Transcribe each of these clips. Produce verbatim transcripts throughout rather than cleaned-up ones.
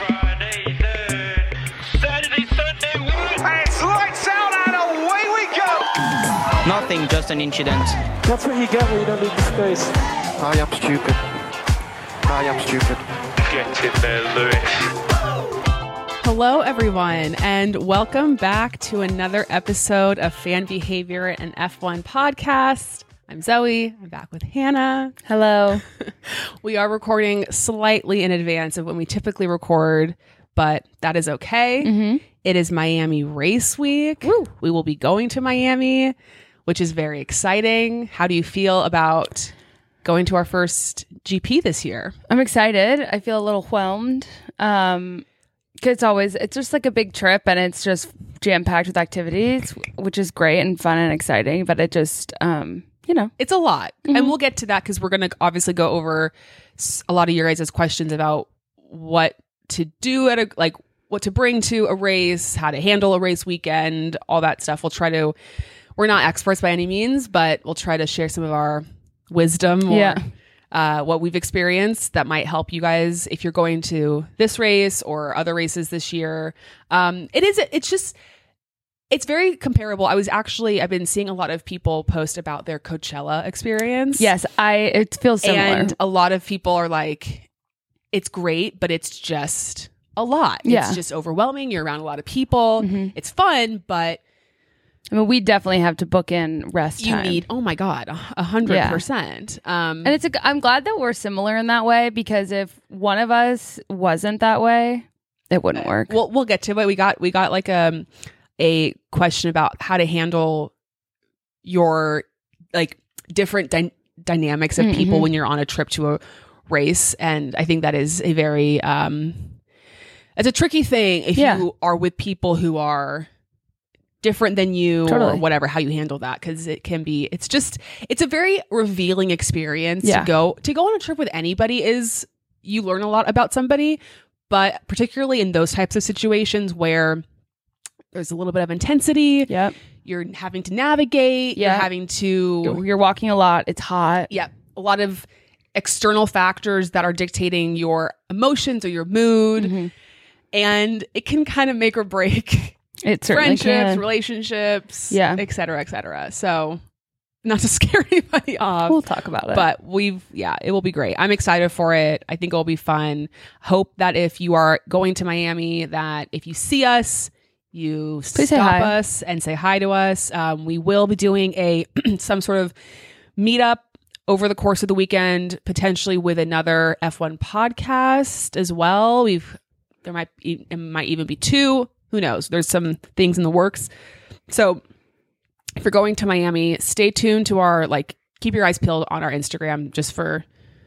Friday then, Saturday, Sunday, what? It's lights out and away we go! Nothing, just an incident. That's what you get when you don't need the space. I am stupid. I am stupid. Get in there, Lewis. Hello, everyone, and welcome back to another episode of Fan Behavior and F one Podcast. I'm Zoe. I'm back with Hannah. Hello. We are recording slightly in advance of when we typically record, but that is okay. Mm-hmm. It is Miami Race Week. Woo. We will be going to Miami, which is very exciting. How do you feel about going to our first G P this year? I'm excited. I feel a little whelmed. Um, 'cause it's always, it's just like a big trip and it's just jam-packed with activities, which is great and fun and exciting, but it just, um, you know. It's a lot. Mm-hmm. And we'll get to that because we're going to obviously go over s- a lot of your guys' questions about what to do at a, like, what to bring to a race, how to handle a race weekend, all that stuff. We'll try to, we're not experts by any means, but we'll try to share some of our wisdom or Yeah. uh, what we've experienced that might help you guys if you're going to this race or other races this year. Um, it is, it's just, it's very comparable. I was actually, I've been seeing a lot of people post about their Coachella experience. Yes, I, it feels similar. And a lot of people are like, it's great, but it's just a lot. Yeah. It's just overwhelming. You're around a lot of people. Mhm. It's fun, but I mean, we definitely have to book in rest you time. need, oh my God, a hundred Yeah. percent. Um, And it's a, I'm glad that we're similar in that way, because if one of us wasn't that way, it wouldn't work. We'll, we'll get to it. We got, we got like um, a question about how to handle your like different dy- dynamics of people Mhm. when you're on a trip to a race. And I think that is a very, um, it's a tricky thing if Yeah. you are with people who are different than you or Totally. whatever, how you handle that. Cause it can be, it's just, it's a very revealing experience Yeah. to go, to go on a trip with anybody is you learn a lot about somebody, but particularly in those types of situations where there's a little bit of intensity, Yep. you're having to navigate, Yeah. you're having to, You're walking a lot. It's hot. yeah, a lot of external factors that are dictating your emotions or your mood. Mhm. And it can kind of make or break It certainly friendships, can. relationships, Yeah. et cetera, et cetera. So not to scare anybody off. We'll talk about it. But we've, yeah, it will be great. I'm excited for it. I think it'll be fun. Hope that if you are going to Miami, that if you see us, you Please say stop hi. us and say hi to us. Um, we will be doing a some sort of meetup over the course of the weekend, potentially with another F one podcast as well. We've there might be, it might even be two. Who knows? There's some things in the works. So if you're going to Miami, stay tuned to our, like, keep your eyes peeled on our Instagram just for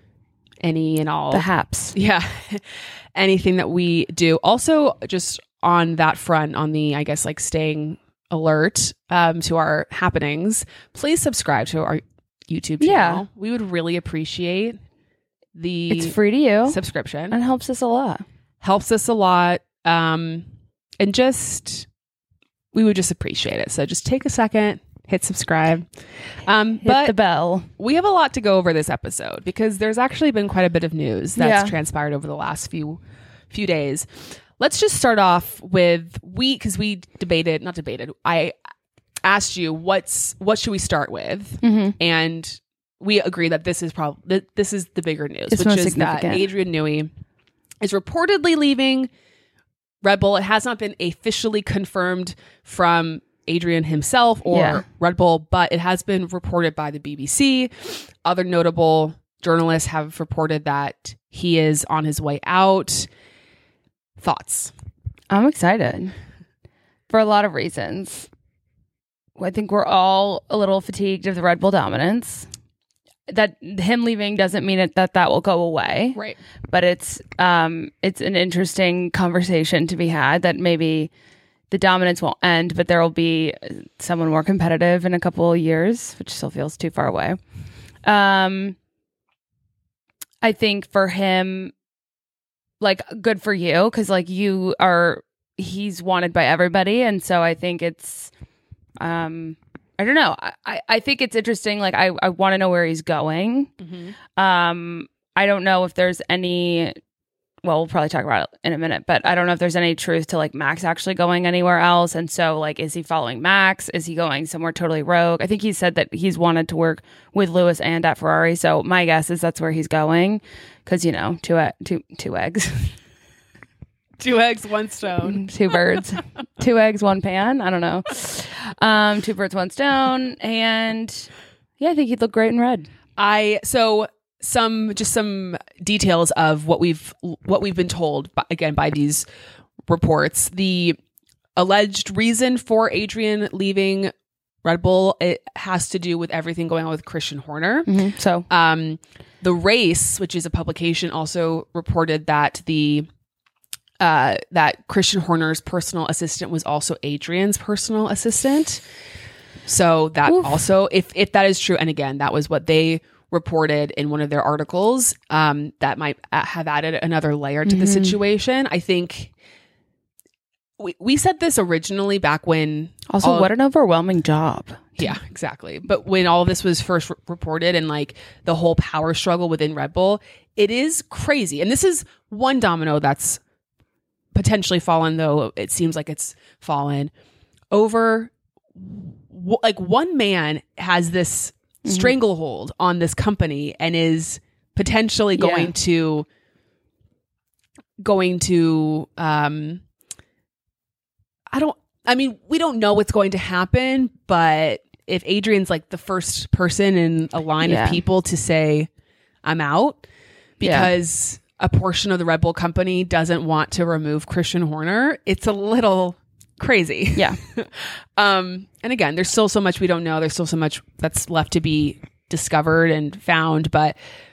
any and all. the haps. Yeah. Anything that we do. Also, just on that front, on the, I guess, like staying alert um, to our happenings, please subscribe to our YouTube channel. Yeah. We would really appreciate the It's free to you subscription. and helps us a lot. Helps us a lot. Um, and just, we would just appreciate it. So just take a second, hit subscribe. Um, Hit but the bell. we have a lot to go over this episode because there's actually been quite a bit of news that's Yeah. transpired over the last few few days. Let's just start off with we because we debated, not debated. I asked you what's what should we start with, Mhm. and we agree that this is probably this is the bigger news, It's which most is that significant. Adrian Newey is reportedly leaving Red Bull. It has not been officially confirmed from Adrian himself or Yeah. Red Bull, but it has been reported by the B B C. Other notable journalists have reported that he is on his way out. Thoughts? I'm excited for a lot of reasons. I think we're all a little fatigued of the Red Bull dominance. That him leaving doesn't mean it, that that will go away, Right. but it's um it's an interesting conversation to be had. That maybe the dominance won't end, but there will be someone more competitive in a couple of years, which still feels too far away. Um, I think for him, like, good for you, because like you are, he's wanted by everybody, and so I think it's, um, I don't know. I, I, I think it's interesting. Like, I, I want to know where he's going. Mm-hmm. Um, I don't know if there's any well, we'll probably talk about it in a minute, but I don't know if there's any truth to like Max actually going anywhere else. And so like, is he following Max? Is he going somewhere totally rogue? I think he said that he's wanted to work with Lewis and at Ferrari. So my guess is that's where he's going. Cause you know, two, e- two, two eggs, Two eggs, one stone. two birds, two eggs, one pan. I don't know. Um, two birds, one stone. And yeah, I think he'd look great in red. I, so some, just some details of what we've, what we've been told by, again, by these reports. The alleged reason for Adrian leaving Red Bull, it has to do with everything going on with Christian Horner. Mm-hmm. So, um, The Race, which is a publication, also reported that the uh, that Christian Horner's personal assistant was also Adrian's personal assistant. So that Oof. also, if if that is true, and again, that was what they reported in one of their articles, um, that might have added another layer to mm-hmm. the situation. I think we we said this originally back when. Also, all, what an overwhelming job. Yeah, exactly. But when all of this was first re- reported and like the whole power struggle within Red Bull, it is crazy. And this is one domino that's potentially fallen, though it seems like it's fallen over. W- like one man has this mm-hmm. stranglehold on this company and is potentially going yeah. to going to um I don't I mean, we don't know what's going to happen, but if Adrian's like the first person in a line yeah. of people to say, I'm out, because yeah. a portion of the Red Bull company doesn't want to remove Christian Horner, it's a little crazy. Yeah. um, and again, there's still so much we don't know. There's still so much that's left to be discovered and found, but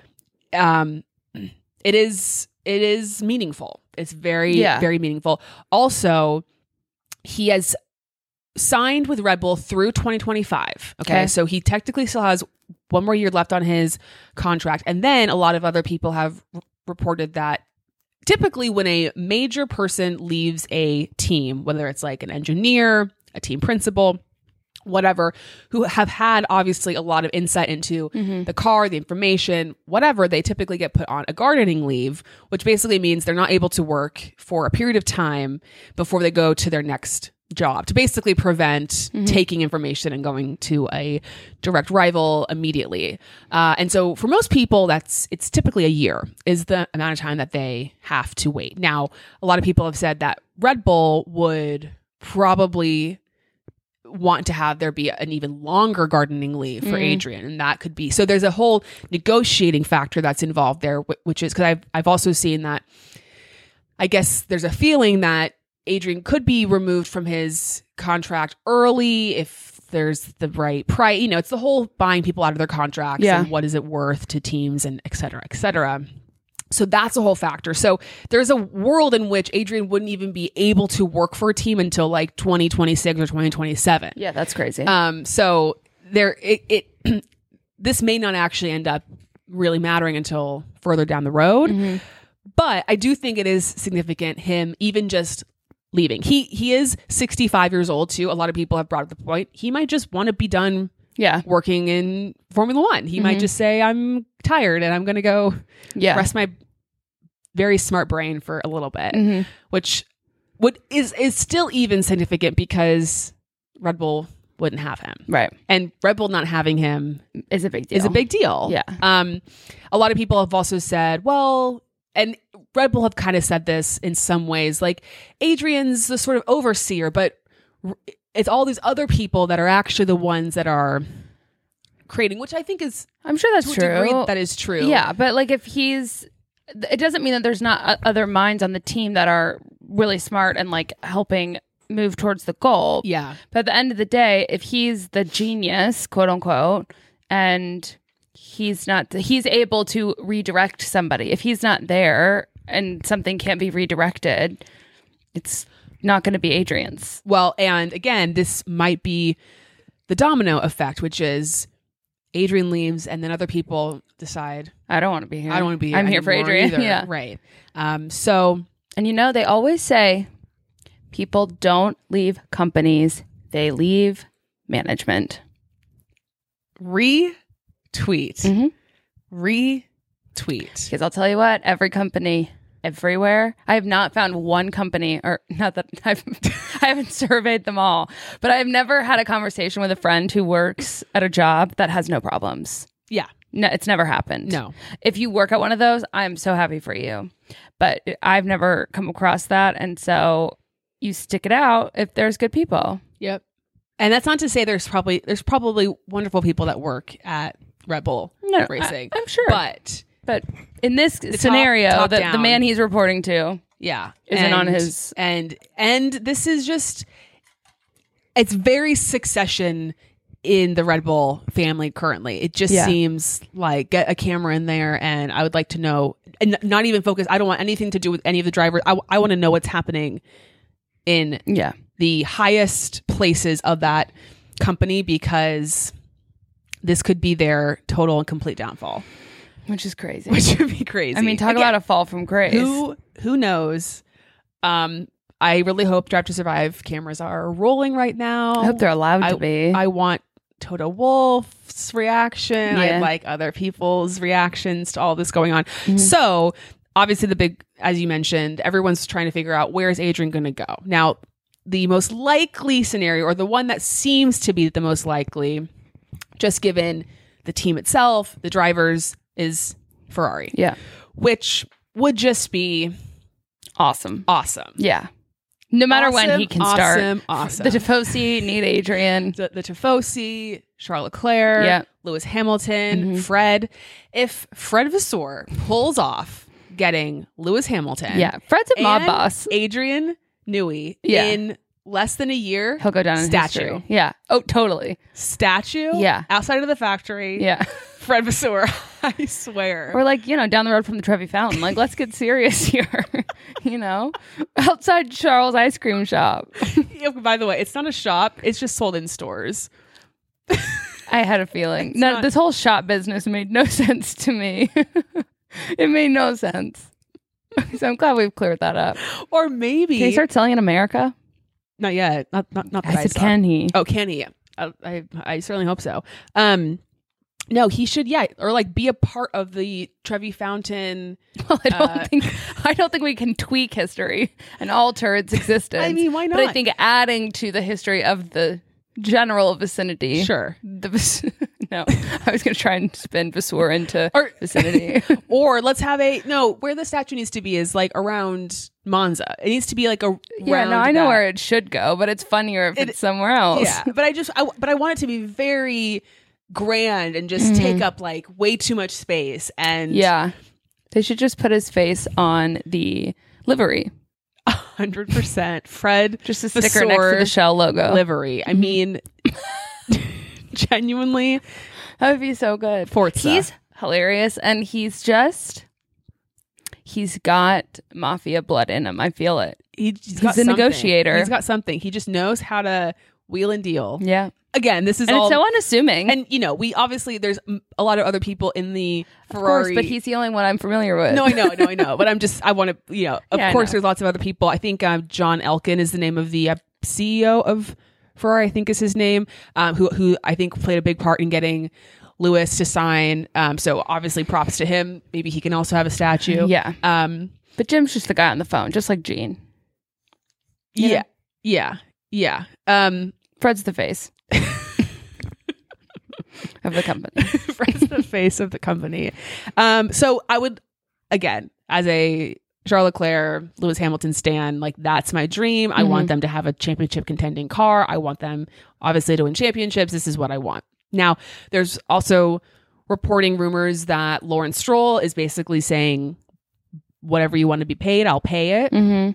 um, it is it is meaningful. It's very, yeah. very meaningful. Also, he has signed with Red Bull through twenty twenty-five. Okay? Okay. So he technically still has one more year left on his contract. And then a lot of other people have r- reported that typically when a major person leaves a team, whether it's like an engineer, a team principal, whatever, who have had obviously a lot of insight into mm-hmm. the car, the information, whatever, they typically get put on a gardening leave, which basically means they're not able to work for a period of time before they go to their next job, to basically prevent mm-hmm. taking information and going to a direct rival immediately. Uh, and so for most people, that's it's typically a year is the amount of time that they have to wait. Now, a lot of people have said that Red Bull would probably want to have there be an even longer gardening leave for mm. Adrian, and that could be so there's a whole negotiating factor that's involved there, which is because I've, I've also seen that I guess there's a feeling that Adrian could be removed from his contract early if there's the right price. You know, it's the whole buying people out of their contracts yeah. and what is it worth to teams and et cetera, et cetera. So that's a whole factor. So there's a world in which Adrian wouldn't even be able to work for a team until like twenty twenty-six or twenty twenty-seven. Yeah, that's crazy. Um, so there, it, it this may not actually end up really mattering until further down the road. Mm-hmm. But I do think it is significant him even just leaving. He he is sixty-five years old too. A lot of people have brought up the point. He might just want to be done yeah. working in Formula One. He mm-hmm. might just say, I'm tired and I'm going to go yeah. rest my very smart brain for a little bit, mm-hmm. which would is is still even significant because Red Bull wouldn't have him. Right. And Red Bull not having him is a big deal. Is a big deal. Yeah. Um, a lot of people have also said, well, and Red Bull have kind of said this in some ways, like Adrian's the sort of overseer, but it's all these other people that are actually the ones that are creating, which I think is, I'm sure that's to true. A degree, that is true. Yeah, but like if he's, it doesn't mean that there's not other minds on the team that are really smart and like helping move towards the goal. Yeah. But at the end of the day, if he's the genius, quote unquote, and he's not, he's able to redirect somebody. If he's not there and something can't be redirected, it's not going to be Adrian's. Well, and again, this might be the domino effect, which is Adrian leaves and then other people decide, I don't want to be here. I don't want to be here. I'm here for Adrian. Either. Yeah. Right. Um, so, and you know, they always say people don't leave companies, they leave management. Retweet. Mm-hmm. Retweet. Because I'll tell you what, every company everywhere. I have not found one company, or not that I've I haven't surveyed them all, but I've never had a conversation with a friend who works at a job that has no problems. Yeah. No, it's never happened. No. If you work at one of those, I'm so happy for you. But I've never come across that. And so you stick it out if there's good people. Yep. And that's not to say there's probably there's probably wonderful people that work at Red Bull No, Racing. I, I'm sure. But But in this top- scenario, top the, the down. man he's reporting to yeah, isn't and, on his... and and this is just it's very Succession in the Red Bull family currently. It just Yeah. seems like get a camera in there, and I would like to know, and not even focus. I don't want anything to do with any of the drivers. I, I want to know what's happening in Yeah. the highest places of that company, because this could be their total and complete downfall, Which is crazy. which would be crazy. I mean, talk Again, about a fall from grace. who who knows. um I really hope Drive to Survive cameras are rolling right now. I hope they're allowed I, to be. I want Toto Wolff's reaction. Yeah. I'd like other people's reactions to all this going on. Mm-hmm. So obviously the big, as you mentioned, everyone's trying to figure out, where is Adrian going to go? Now, the most likely scenario, or the one that seems to be the most likely, just given the team itself, the drivers, is Ferrari. yeah. Which would just be Awesome. awesome. Yeah. No matter when Awesome, he can awesome, start. awesome. The Tifosi need Adrian. the, the Tifosi, Charles Leclerc, Yeah. Lewis Hamilton, Mm-hmm. Fred. If Fred Vasseur pulls off getting Lewis Hamilton, Yeah. Fred's a mob and boss. Adrian Newey Yeah. in less than a year, He'll go down in statue, history. Yeah. Oh, totally. statue, Yeah. outside of the factory, Yeah. Fred Vasseur. I swear. Or like, you know, down the road from the Trevi Fountain. Like, let's get serious here. You know? Outside Charles' ice cream shop. Yeah, by the way, it's not a shop; it's just sold in stores. I had a feeling. No, not- this whole shop business made no sense to me. It made no sense. So I'm glad we've cleared that up. Or maybe Can he start selling in America? not yet. Not not not. I that said, saw. can he? Oh, can he? I, I I certainly hope so. Um, no, he should. Yeah, or like be a part of the Trevi Fountain. Well, I don't Uh, think I don't think we can tweak history and alter its existence. I mean, why But I not? think adding to the history of the general vicinity. Sure. The vic- no, I was going to try and spin Vasseur into Or- vicinity. Or let's have a no. Where the statue needs to be is like around Monza. It needs to be like a Yeah, no, I know where it should go, but it's funnier if It- it's somewhere else. Yeah, but I just I, but I want it to be very grand and just take up like way too much space. And Yeah. They should just put his face on the livery. hundred percent Fred, Just a sticker next to the Shell logo. livery. I mean, genuinely, That would be so good. Forza. He's hilarious, and he's just he's got mafia blood in him. I feel it. he, he's, He's got a something. negotiator. He's got something. He just knows how to wheel and deal. Yeah. Again, this is And all. it's so unassuming. and you know, we obviously there's m- a lot of other people in the of Ferrari. course, but he's the only one I'm familiar with. No, I know, no, I know. But I'm just, I want to, you know, of Yeah, I course, know. there's lots of other people. I think um, John Elkin is the name of the uh, C E O of Ferrari, I think is his name, um, who, who I think played a big part in getting Lewis to sign. Um, so obviously props to him. Maybe he can also have a statue. Yeah. Um, But Jim's just the guy on the phone, just like Gene. yeah. Yeah. Yeah. Um, Fred's the face of the company. Fred's the face of the company. Um, so I would, again, as a Charles Leclerc, Lewis Hamilton stan, like that's my dream. I want them to have a championship contending car. I want them obviously to win championships. This is what I want. Now, there's also reporting rumors that Lawrence Stroll is basically saying, whatever you want to be paid, I'll pay it. Mm-hmm.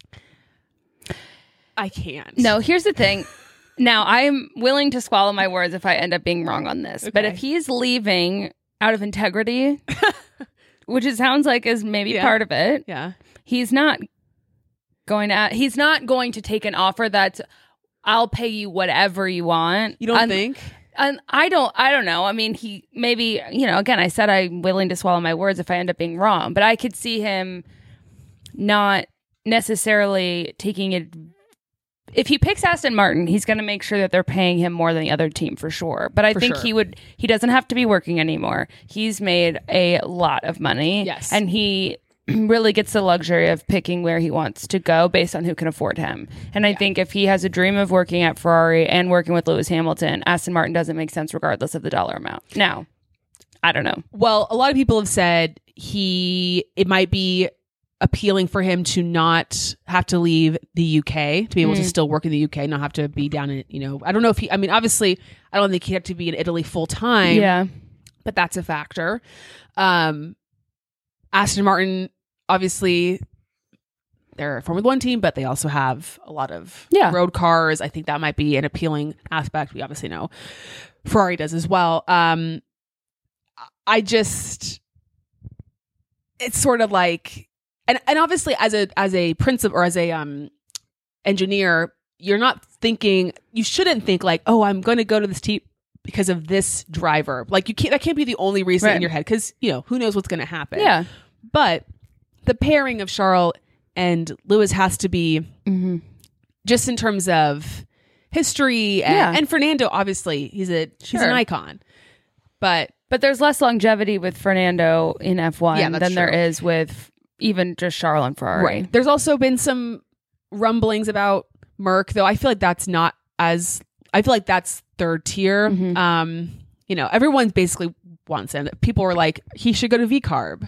I can't. No, here's the thing. Now, I'm willing to swallow my words if I end up being wrong on this. But Okay. if he's leaving out of integrity, which it sounds like is maybe Yeah. part of it, Yeah. he's not going to he's not going to take an offer that's I'll pay you whatever you want. You don't Un- think? And I don't I don't know. I mean, he maybe, you know, again, I said I'm willing to swallow my words if I end up being wrong, but I could see him not necessarily taking it. If he picks Aston Martin, he's going to make sure that they're paying him more than the other team for sure. But I For think sure. he would, he doesn't have to be working anymore. He's made a lot of money. Yes. And he really gets the luxury of picking where he wants to go based on who can afford him. And I yeah. think if he has a dream of working at Ferrari and working with Lewis Hamilton, Aston Martin doesn't make sense regardless of the dollar amount. Now, I don't know. Well, a lot of people have said he it might be appealing for him to not have to leave the U K, to be able mm. to still work in the U K, not have to be down in, you know, I don't know if he, I mean, obviously, I don't think he'd have to be in Italy full time. Yeah. But that's a factor. Um, Aston Martin, obviously, they're a Formula One team, but they also have a lot of yeah. road cars. I think that might be an appealing aspect. We obviously know Ferrari does as well. Um, I just, it's sort of like, and and obviously as a as a principal or as a um engineer, you're not thinking, you shouldn't think like, oh, I'm going to go to this team because of this driver. Like you can't, that can't be the only reason right. in your head, because you know who knows what's going to happen. Yeah, but the pairing of Charles and Lewis has to be mm-hmm. just in terms of history and, yeah. and Fernando. Obviously, he's a sure. he's an icon, but but there's less longevity with Fernando in F one yeah, than true. there is with even just Charles and Ferrari. Right. There's also been some rumblings about Merc, though I feel like that's not as, I feel like that's third tier. Mm-hmm. Um, you know, everyone basically wants him. People were like, he should go to V CARB.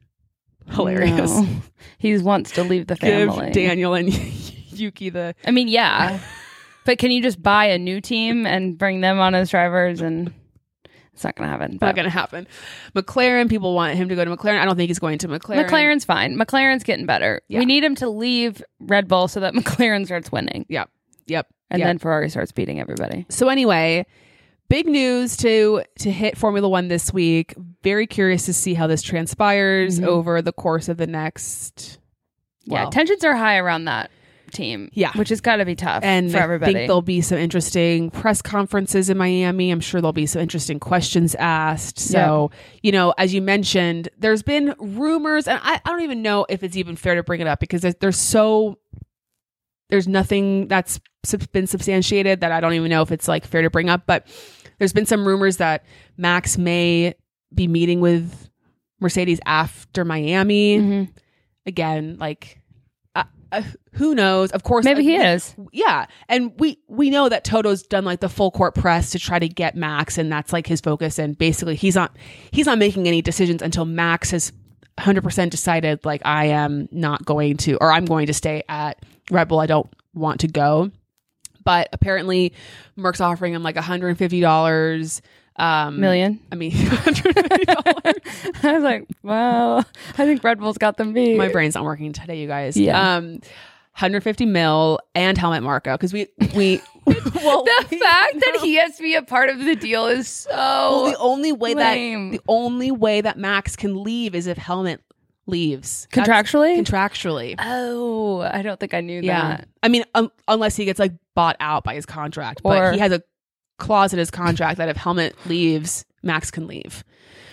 Hilarious. No. He wants to leave the family. Give Daniel and Yuki the... I mean, yeah. But can you just buy a new team and bring them on as drivers? And it's not going to happen. Not going to happen. McLaren, people want him to go to McLaren. I don't think he's going to McLaren. McLaren's fine. McLaren's getting better. Yeah. We need him to leave Red Bull so that McLaren starts winning. Yep. Yep. And yep. then Ferrari starts beating everybody. So anyway, big news to to hit Formula One this week. Very curious to see how this transpires mm-hmm. over the course of the next... Yeah, well, tensions are high around that team. Yeah. Which has got to be tough and for everybody. I think there'll be some interesting press conferences in Miami. I'm sure there'll be some interesting questions asked. So, yeah. you know, as you mentioned, there's been rumors, and I, I don't even know if it's even fair to bring it up because there's, there's so, there's nothing that's been substantiated that I don't even know if it's like fair to bring up. But there's been some rumors that Max may be meeting with Mercedes after Miami. Mm-hmm. Again, like, uh, uh, who knows? Of course, maybe like, he is. Yeah, and we we know that Toto's done like the full court press to try to get Max, and that's like his focus. And basically, he's not he's not making any decisions until Max has one hundred percent decided, like, I am not going to, or I'm going to stay at Red Bull. I don't want to go. But apparently, Merck's offering him like one hundred fifty dollars. Um, Million? I mean, one hundred fifty dollars. I was like, well, I think Red Bull's got them beat. My brain's not working today, you guys. Yeah. Um, one hundred fifty mil and Helmut Marko, because we we well the we fact know. that he has to be a part of the deal is so well, the only way lame. that the only way that Max can leave is if Helmut leaves contractually. That's contractually. Oh, I don't think I knew yeah. that. I mean, um, unless he gets like bought out by his contract, or, but he has a clause in his contract that if Helmut leaves, Max can leave.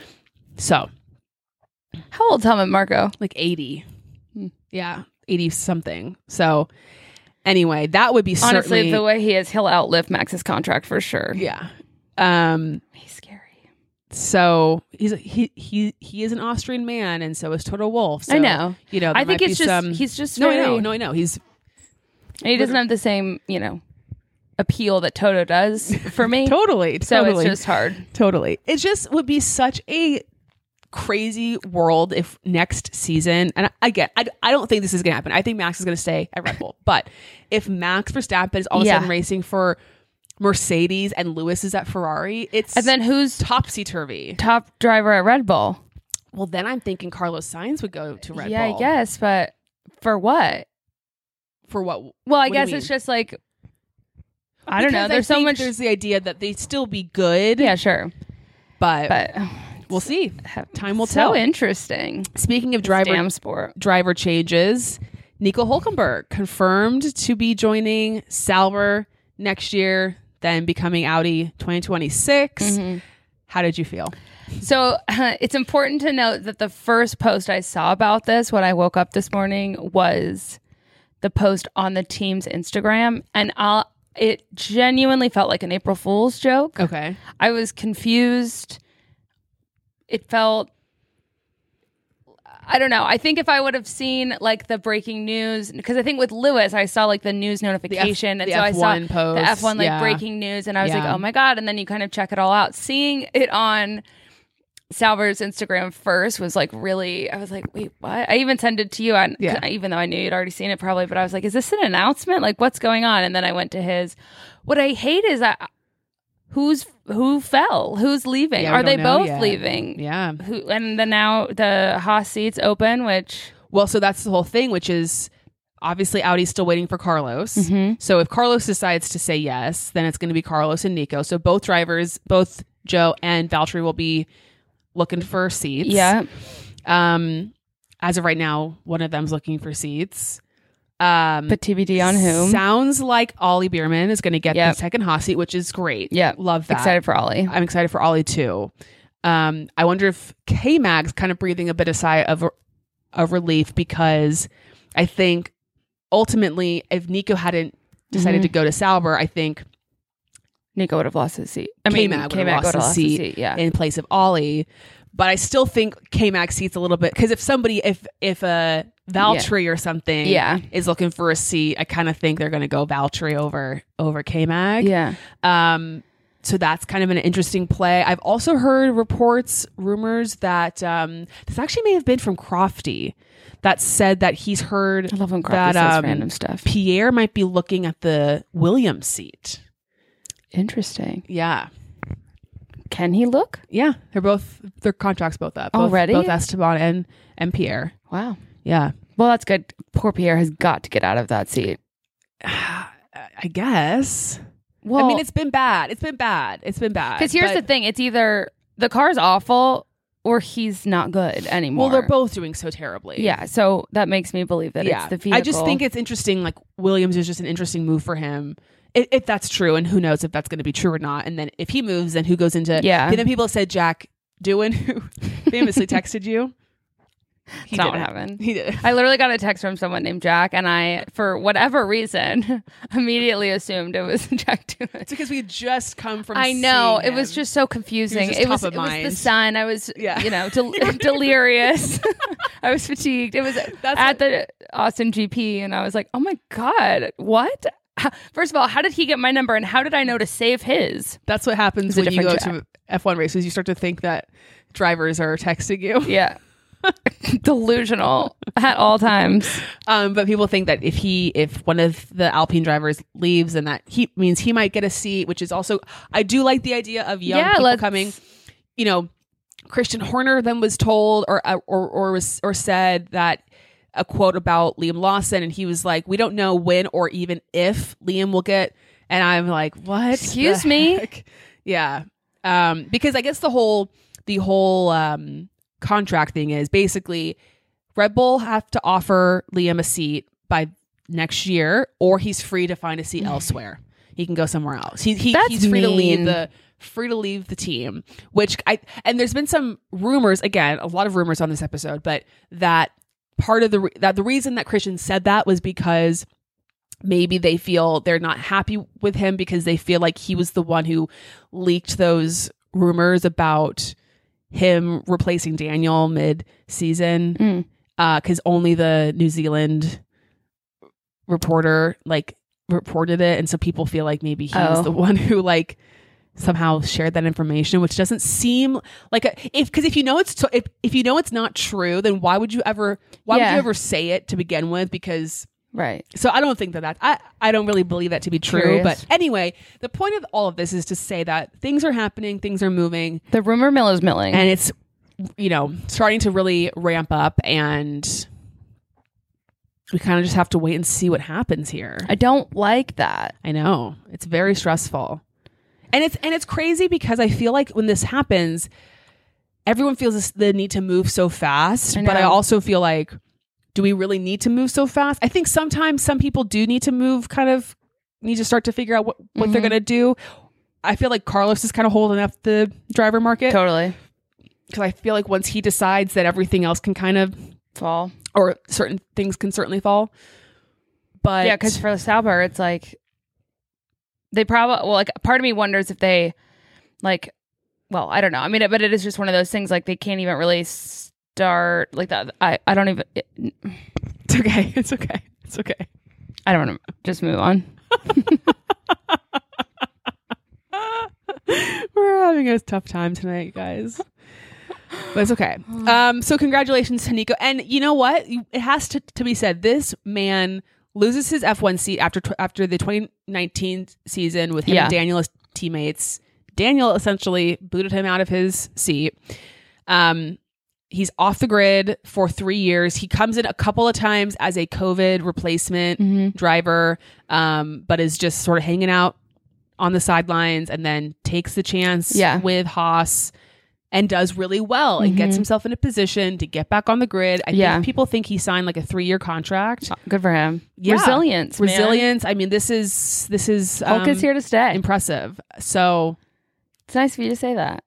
So, how old's Helmut Marko? Like eighty. Hmm. Yeah, eighty something. So, anyway, that would be honestly certainly, the way he is. He'll outlive Max's contract for sure. Yeah, um, he's scary. So he's he he he is an Austrian man, and so is Toto Wolff. So, I know. You know, I think it's just some, he's just no, very, I know, no, I know. He's he doesn't have the same, you know, appeal that Toto does for me. totally, so totally. it's just hard. Totally, it just would be such a crazy world if next season, and I, again, I, I don't think this is going to happen. I think Max is going to stay at Red Bull, but if Max Verstappen is all of a yeah. sudden racing for Mercedes and Lewis is at Ferrari, it's and then who's topsy turvy? Top driver at Red Bull. Well, then I'm thinking Carlos Sainz would go to Red yeah, Bull. Yeah, I guess, but for what? For what? Well, I what guess it's just like I because don't know. There's I so much. There's the idea that they'd still be good. Yeah, sure, but but we'll see. Time will so tell. So interesting. Speaking of driver damn sport driver changes, Nico Hülkenberg confirmed to be joining Sauber next year, then becoming Audi twenty twenty-six. Mm-hmm. How did you feel? So uh, it's important to note that the first post I saw about this when I woke up this morning was the post on the team's Instagram, and I'll, it genuinely felt like an April Fool's joke. Okay. I was confused. It felt, I don't know. I think if I would have seen like the breaking news, because I think with Lewis, I saw like the news notification. the and so I F saw one post, the F one like yeah. breaking news. And I was Yeah. like, oh my God. And then you kind of check it all out. Seeing it on Sauber's Instagram first was like really, I was like, wait, what? I even sent it to you, on, Yeah. even though I knew you'd already seen it probably, but I was like, is this an announcement? Like, what's going on? And then I went to his. What I hate is that who's who fell? Who's leaving? Yeah, we Are they don't know both yet. leaving? Yeah. Who? And then now the Haas seats open, which Well, so that's the whole thing, which is obviously Audi's still waiting for Carlos. Mm-hmm. So if Carlos decides to say yes, then it's going to be Carlos and Nico. So both drivers, both Joe and Valtteri, will be looking for seats. yeah, Um, as of right now, one of them's looking for seats. Um, but T B D on whom? Sounds like Ollie Bierman is going to get Yep. the second Haas seat, which is great. Yeah, Love that. excited for Ollie. I'm excited for Ollie too. Um, I wonder if K-Mag's kind of breathing a bit of sigh of, of relief, because I think ultimately if Nico hadn't decided Mhm. to go to Sauber, I think Nico would have lost his seat. I mean, K-Mag would K-Mag have lost would his have seat, Yeah, in place of Ollie. But I still think K-Mag seats a little bit, because if somebody, if if a Valtteri or something Yeah. is looking for a seat, I kind of think they're going to go Valtteri over over K-Mag. yeah. Um, so that's kind of an interesting play. I've also heard reports, rumors that um, this actually may have been from Crofty, that said that he's heard I love when Crofty that says um, random stuff. Pierre might be looking at the Williams seat. Interesting. Yeah. Can he look? Yeah, they're both, their contracts both up. Both, Already? Both Esteban and, and Pierre. Wow. Yeah. Well, that's good. Poor Pierre has got to get out of that seat. I guess. Well, I mean, it's been bad. It's been bad. It's been bad. because here's But- the thing: it's either the car's awful or he's not good anymore. Well, they're both doing so terribly. Yeah, so that makes me believe that yeah. it's the vehicle. I just think it's interesting. Like, Williams is just an interesting move for him. If, if that's true, and who knows if that's going to be true or not. And then if he moves, then who goes into... Yeah. And then people have said Jack Doohan, who famously texted you. He It's not what didn't. happened. He did. I literally got a text from someone named Jack, and I, for whatever reason, immediately assumed it was Jack Doohan. It's because we had just come from I know seeing it was him. just so confusing. just it top was of it was mind. the sun. I was Yeah. you know del- delirious. I was fatigued. It was That's at what- the Austin G P, and I was like, oh my god, what? How- First of all, how did he get my number, and how did I know to save his? That's what happens It's a when you go different to F one races. You start to think that drivers are texting you. Yeah. Delusional at all times. Um, but people think that if he, if one of the Alpine drivers leaves, and that he means he might get a seat, which is also, I do like the idea of young Yeah, people let's- coming. You know, Christian Horner then was told, or or or was or said that a quote about Liam Lawson, and he was like, "We don't know when or even if Liam will get." And I'm like, "What? Excuse the me? heck?" Yeah, um, because I guess the whole the whole um, contract thing is basically Red Bull have to offer Liam a seat by next year, or he's free to find a seat elsewhere. He can go somewhere else. He, he That's he's free to leave mean. the free to leave the team. Which I and there's been some rumors, again, a lot of rumors on this episode, but that part of the re- that the reason that Christian said that was because maybe they feel they're not happy with him because they feel like he was the one who leaked those rumors about him replacing Daniel mid-season. Mm. Because only the New Zealand reporter like reported it, and so people feel like maybe he was Oh. the one who like somehow shared that information, which doesn't seem like a, if because if you know it's t- if if you know it's not true, then why would you ever why would Yeah. you ever say it to begin with? Because Right. so I don't think that that I I don't really believe that to be true. Curious. But anyway, the point of all of this is to say that things are happening, things are moving, The rumor mill is milling. and it's you know starting to really ramp up, and we kind of just have to wait and see what happens here. I don't like that. I know it's very stressful, and it's and it's crazy because I feel like when this happens, everyone feels this, the need to move so fast. I But I know. also feel like, do we really need to move so fast? I think sometimes some people do need to move, kind of need to start to figure out what, what they're Mhm. going to do. I feel like Carlos is kind of holding up the driver market Totally. because I feel like once he decides that everything else can kind of, Fall. or certain things can certainly fall. But Yeah, because for Sauber, it's like they probably, well, like part of me wonders if they, like, well, I don't know. I mean, but it is just one of those things like they can't even really s- start like that. I, I don't even. It, It's okay. It's okay. It's okay. I don't want to just move on. We're having a tough time tonight, guys. But it's okay. Um, so congratulations to Nico. And you know what? You- It has to, to be said. This man loses his F one seat after tw- after the twenty nineteen season with him Yeah. and Daniel as teammates. Daniel essentially booted him out of his seat. Um, he's off the grid for three years. He comes in a couple of times as a COVID replacement Mm-hmm. driver, um, but is just sort of hanging out on the sidelines and then takes the chance Yeah. with Haas and does really well and gets himself in a position to get back on the grid. I Yeah. think people think he signed like a three-year contract. Good for him. Yeah. Resilience, man. Resilience. I mean, this is this is Hulk um, is here to stay. impressive. So It's nice for you to say that.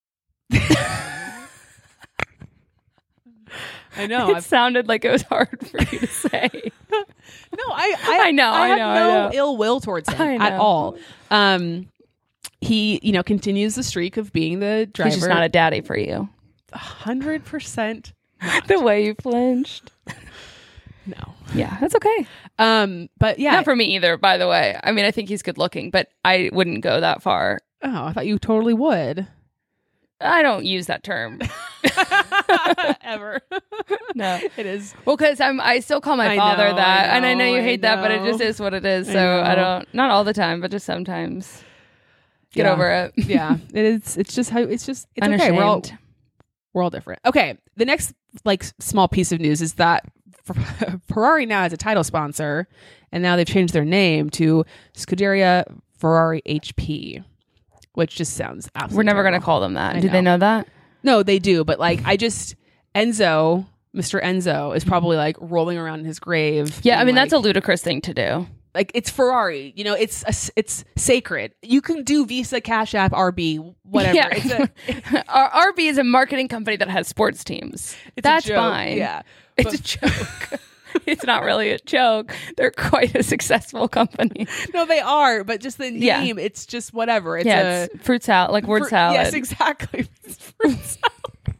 I know. It sounded like it was hard for you to say. No, I, I, I know, I have know, I no know. ill will towards him I at know. all. Um, he, you know, continues the streak of being the driver. He's just not a daddy for you. hundred percent. The way you flinched. No. Yeah, that's okay. Um, but yeah. Not for me either, by the way. I mean, I think he's good looking, but I wouldn't go that far. Oh, I thought you totally would. I don't use that term. Ever. No. It is. Well, because I'm, I still call my I father know, that, I and I know know, you I hate that, but it just know. is what it is. I So I, know. don't, not all the time, but just sometimes. Get Yeah. over it. Yeah. It is. It's just how. It's just. It's okay. We're all. Unashamed. We're all different. Okay. The next like small piece of news is that Ferrari now has a title sponsor, and now they've changed their name to Scuderia Ferrari H P, which just sounds absolutely. We're never going to terrible. call them that. I Do they know. know that? No, they do, but like I just Enzo, Mister Enzo, is probably like rolling around in his grave. Yeah, I being mean, that's a like, ludicrous thing to do. like it's Ferrari. You know, it's a, it's sacred. You can do Visa, Cash App, R B, whatever. Yeah. It's a, Our R B is a marketing company that has sports teams. it's a That's joke. fine. Yeah, It's But- a joke. It's not really a joke. They're quite a successful company. no, they are, but just the Yeah. name, it's just whatever. It's yeah, a it's fruit salad, like word fruit- salad. Yes, exactly. It's fruit salad.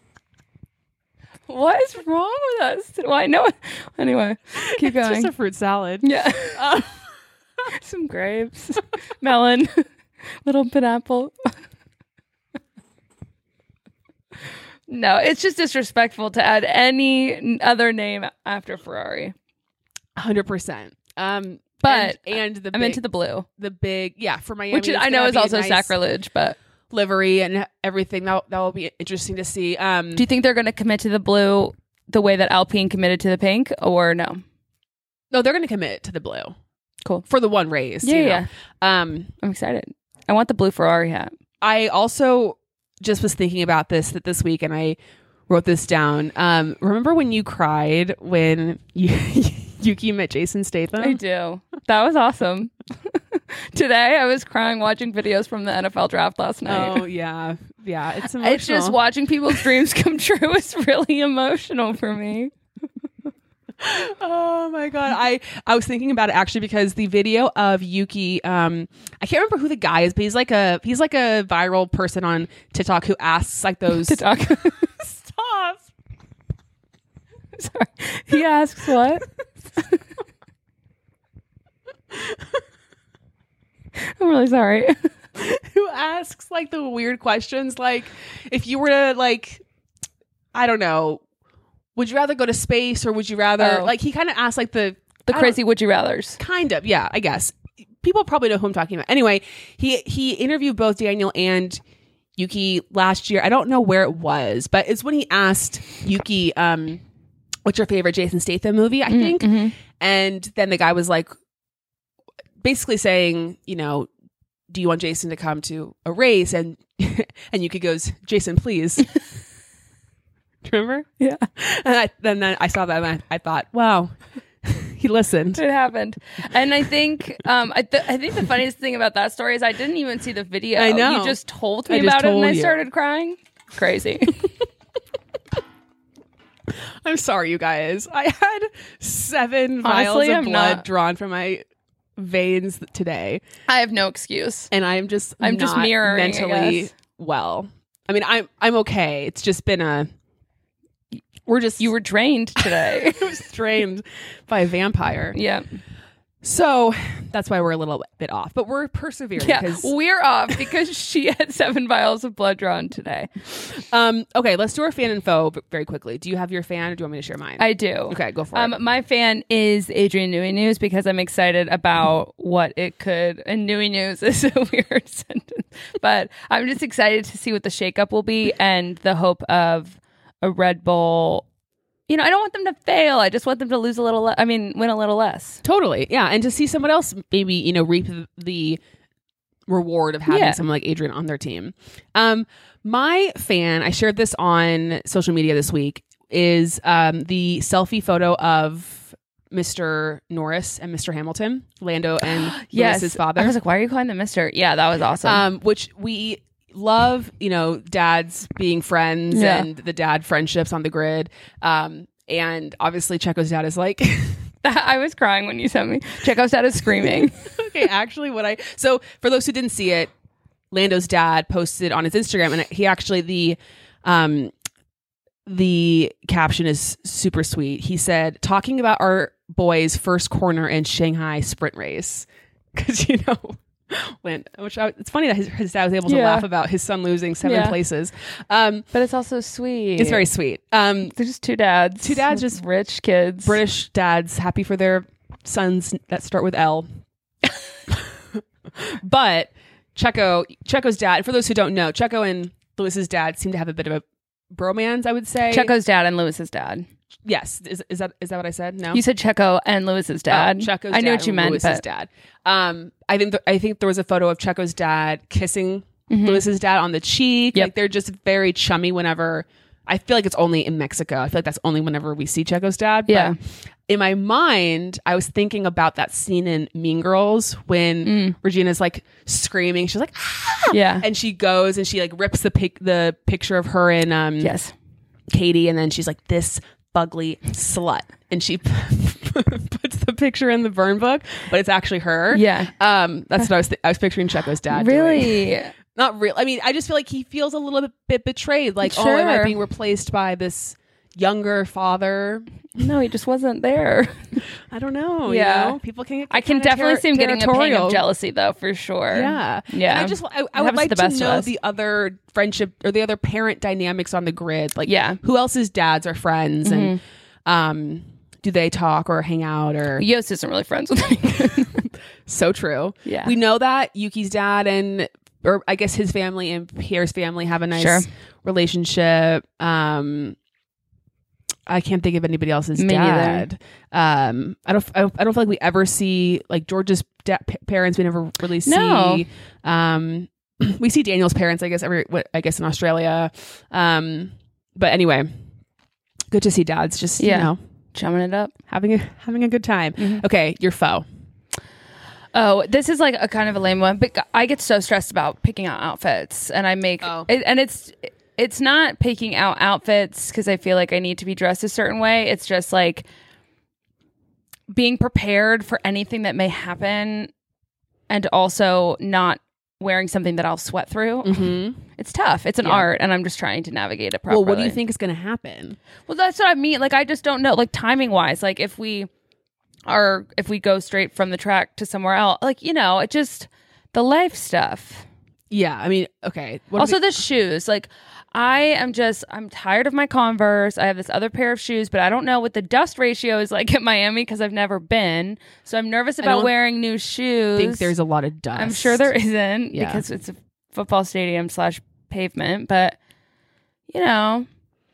What is wrong with us? Well, I know. Anyway, keep It's going. just a fruit salad. yeah. Uh, Some grapes, melon, little pineapple. No, it's just disrespectful to add any n- other name after Ferrari. Hundred percent. Um, But and, and the I'm big, into the blue, the big yeah for Miami, which is, it's I know gonna is be a also nice sacrilege. But livery and everything. That that will be interesting to see. Um, do you think they're going to commit to the blue the way that Alpine committed to the pink, or no? no, they're going to commit to the blue. Cool. For the one race. Yeah, you know? yeah. Um, I'm excited. I want the blue Ferrari hat. I also just was thinking about this that this week, and I wrote this down. Um, remember when you cried when you, Yuki met Jason Statham? I do. That was awesome. Today, I was crying watching videos from the N F L draft last night. Oh yeah, yeah. It's emotional. It's just watching people's dreams come true is really emotional for me. Oh my god, I I was thinking about it actually because the video of Yuki, um, I can't remember who the guy is, but he's like a he's like a viral person on TikTok who asks like those. TikTok. Stop. Sorry. He asks what? I'm really sorry. Who asks like the weird questions, like if you were to like, I don't know, would you rather go to space or would you rather Oh. like he kind of asked like the The I crazy would you rathers. don't- kind of yeah I guess people probably know who I'm talking about. Anyway, he he interviewed both Daniel and Yuki last year. I don't know where it was, but it's when he asked Yuki, um, what's your favorite Jason Statham movie, I think. Mm-hmm. And then the guy was like, basically saying, you know, do you want Jason to come to a race? And and Yuki goes, Jason, please. Remember? Yeah. And I, then, then I saw that and I, I thought, wow, he listened. It happened. And I think um, I, th- I think the funniest thing about that story is I didn't even see the video. I know. You just told me I just about it and told I you. started crying. Crazy. I'm sorry, you guys. I had seven vials Honestly, of I'm blood not- drawn from my veins today. I have no excuse. And I'm just I'm just not mirroring, I mentally guess. well. I mean, I'm I'm okay. It's just been a we're just You were drained today. I was drained by a vampire. Yeah. So that's why we're a little bit off, but we're persevering. Yeah, 'cause- we're off because she had seven vials of blood drawn today. Um, okay, let's do our fan info v- very quickly. Do you have your fan, or do you want me to share mine? I do. Okay, go for Um, it. my fan is Adrian Newey News because I'm excited about what it could. And Newey News is a weird sentence, but I'm just excited to see what the shakeup will be and the hope of a Red Bull. You know, I don't want them to fail. I just want them to lose a little. Le- I mean, win a little less. Totally, yeah, and to see someone else maybe you know reap the reward of having Yeah. someone like Adrian on their team. Um, my fan, I shared this on social media this week, is um the selfie photo of Mister Norris and Mister Hamilton, Lando and Yes, Lewis's father. I was like, why are you calling them Mister? Yeah, that was awesome. um, which we love, you know, dads being friends Yeah. and the dad friendships on the grid. Um, and obviously Checo's dad is like, I was crying when you sent me. Checo's dad is screaming. okay, actually what I, so for those who didn't see it, Lando's dad posted on his Instagram and he actually, the, um, the caption is super sweet. He said, talking about our boys' first corner in Shanghai sprint race. Cause you know, when, which I, it's funny that his, his dad was able to Yeah. laugh about his son losing seven Yeah. places. Um, But it's also sweet. it's very sweet. Um, They're just two dads. Two dads, with just rich kids. British dads happy for their sons that start with L. But Checo, Checo's dad, for those who don't know, Checo and Lewis's dad seem to have a bit of a bromance, I would say. Checo's dad and Lewis's dad. Yes. Is, is that is that what I said? No. You said Checo and Lewis's dad. Oh, Checo's I knew dad what you and meant, Lewis's but dad. Um, I think th- I think there was a photo of Checo's dad kissing Lewis's dad on the cheek. Yep. Like they're just very chummy. Whenever I feel like it's only in Mexico. I feel like that's only whenever we see Checo's dad. But Yeah. in my mind, I was thinking about that scene in Mean Girls when Regina's like screaming. She's like, ah! yeah. And she goes and she like rips the pic- the picture of her and um yes. Katie, and then she's like, this fugly slut, and she puts the picture in the burn book, but it's actually her. Yeah. Um, that's what I was. Th- I was picturing Checo's dad. doing. Really? Not real. I mean, I just feel like he feels a little bit, bit betrayed. Like, oh, am I Sure. being replaced by this younger father? No, he just wasn't there. I don't know. Yeah. You know? People can. Get I can kinda definitely ter- see him getting a pang territorial. of jealousy, though, for sure. Yeah. Yeah. And I just, I, I It would happens like to to, the best of know us. the other friendship or the other parent dynamics on the grid. Like, Yeah. who else's dads are friends and, um, do they talk or hang out or Yost isn't really friends with me. so true. Yeah. We know that Yuki's dad and, or I guess his family and Pierre's family have a nice Sure. relationship. Um, I can't think of anybody else's Me dad. Um, I don't, I don't, I don't feel like we ever see like George's da- p- parents. We never really see. No. Um, we see Daniel's parents, I guess, every, what, I guess in Australia. Um, but anyway, good to see dads just, Yeah. you know, Chumming it up. having a, having a good time. Okay. Your foe. Oh, this is like a kind of a lame one, but I get so stressed about picking out outfits, and I make Oh. it, and it's it's not picking out outfits because I feel like I need to be dressed a certain way. It's just like being prepared for anything that may happen, and also not wearing something that I'll sweat through. Mm-hmm. It's tough. It's an Yeah. art, and I'm just trying to navigate it properly. Well, what do you think is going to happen? Well, that's what I mean. Like, I just don't know. Like, timing wise, like if we are, if we go straight from the track to somewhere else, like, you know, it just the life stuff. Yeah. I mean, okay. What Also, are we- the shoes. Like, I am just, I'm tired of my Converse. I have this other pair of shoes, but I don't know what the dust ratio is like at Miami because I've never been. So I'm nervous about don't wearing new shoes. I think there's a lot of dust. I'm sure there isn't Yeah. because it's a football stadium slash pavement, but you know,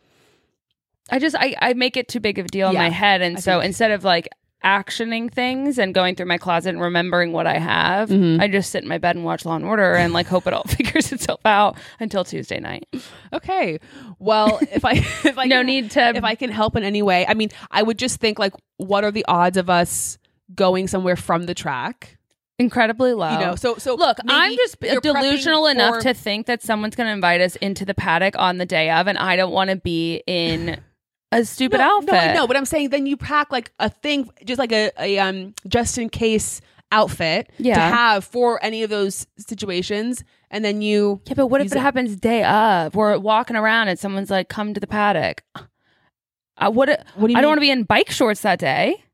I just I, I make it too big of a deal in Yeah, my head, and I so think- instead of like actioning things and going through my closet and remembering what I have, Mhm. I just sit in my bed and watch Law and Order and like hope it all figures itself out until Tuesday night. Okay. Well, if I if I No can, need to- if I can help in any way. I mean, I would just think like, what are the odds of us going somewhere from the track? Incredibly low. You know, so so Look, maybe I'm just you're delusional prepping enough for- to think that someone's going to invite us into the paddock on the day of, and I don't want to be in a stupid no, outfit. No, I know, but I'm saying then you pack like a thing, just like a, a um just in case outfit Yeah. to have for any of those situations, and then you Yeah, but what if use it happens day of? We're walking around and someone's like, "Come to the paddock." I would. What do you I mean? don't want to be in bike shorts that day.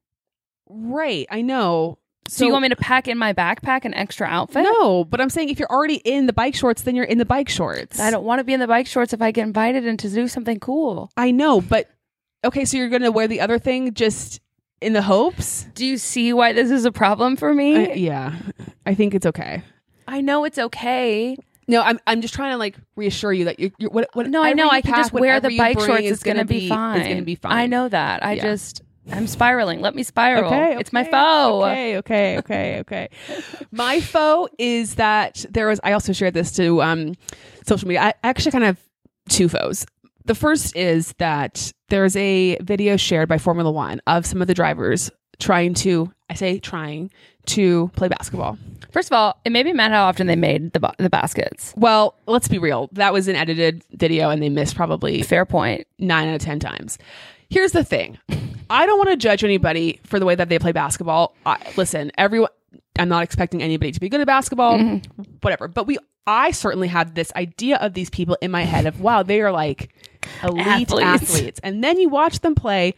Right, I know. So, you want me to pack in my backpack an extra outfit? No, but I'm saying if you're already in the bike shorts, then you're in the bike shorts. I don't want to be in the bike shorts if I get invited and to do something cool. I know, but okay, so you're going to wear the other thing just in the hopes? Do you see why this is a problem for me? I, yeah, I think it's okay. I know it's okay. No, I'm I'm just trying to like reassure you that you're, you're what, what No, I know. I can just wear the bike shorts. Is It's going to be fine. It's going to be fine. I know that. I Yeah. just, I'm spiraling. Let me spiral. Okay, It's my okay, foe. Okay, okay, okay, okay. My foe is that there was. I also shared this to um, social media. I actually kind of two foes. The first is that there's a video shared by Formula One of some of the drivers trying to. I say trying to play basketball. First of all, it made me mad how often they made the ba- the baskets. Well, let's be real. That was an edited video, and they missed probably Fair point. nine out of ten times. Here's the thing. I don't want to judge anybody for the way that they play basketball. I, listen, everyone, I'm not expecting anybody to be good at basketball, mm-hmm. whatever. But we, I certainly had this idea of these people in my head of, wow, they are like elite athletes. athletes. And then you watch them play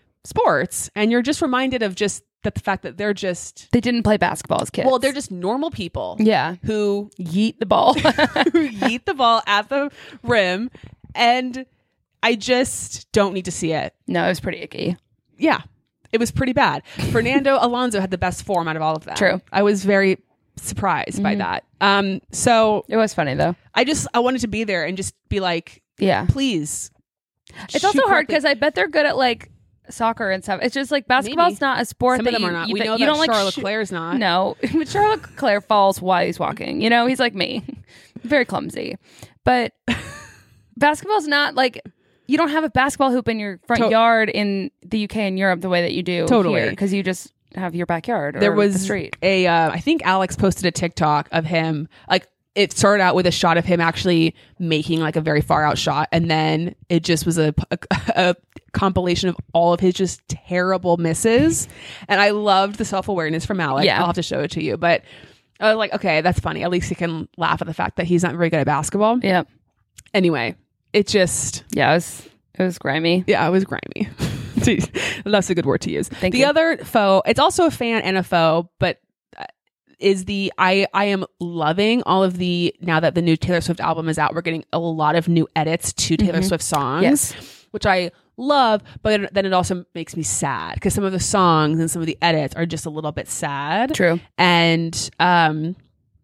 sports and you're just reminded of just that the fact that they're just, They didn't play basketball as kids. well, they're just normal people. Yeah. Who Yeet the ball. who yeet the ball at the rim. And I just don't need to see it. No, it was pretty icky. Yeah, it was pretty bad. Fernando Alonso had the best form out of all of that. True. I was very surprised mm-hmm. by that. Um, so It was funny though. I just, I wanted to be there and just be like, Yeah. please. It's also hard because I bet they're good at like soccer and stuff. It's just like basketball's Maybe. not a sport Some that of them you, are not. you, We that know you that don't like Charles sh- Leclerc's not. No, but Charles Leclerc falls while he's walking. You know, he's like me. Very clumsy. But basketball's not like, you don't have a basketball hoop in your front To- yard in the U K and Europe the way that you do Totally. because you just have your backyard or There was the street. a, uh, I think Alex posted a TikTok of him, like it started out with a shot of him actually making like a very far out shot. And then it just was a, a, a compilation of all of his just terrible misses. And I loved the self-awareness from Alex. Yeah. I'll have to show it to you. But I was like, okay, that's funny. At least he can laugh at the fact that he's not very good at basketball. Yeah. Anyway, it just, Yeah, it was, it was grimy. yeah, it was grimy. That's a good word to use. Thank the you. other foe, it's also a fan and a foe, but uh, is the I I am loving all of the, now that the new Taylor Swift album is out, we're getting a lot of new edits to Taylor Mm-hmm. Swift songs, Yes. which I love, but then it also makes me sad because some of the songs and some of the edits are just a little bit sad. True. And um,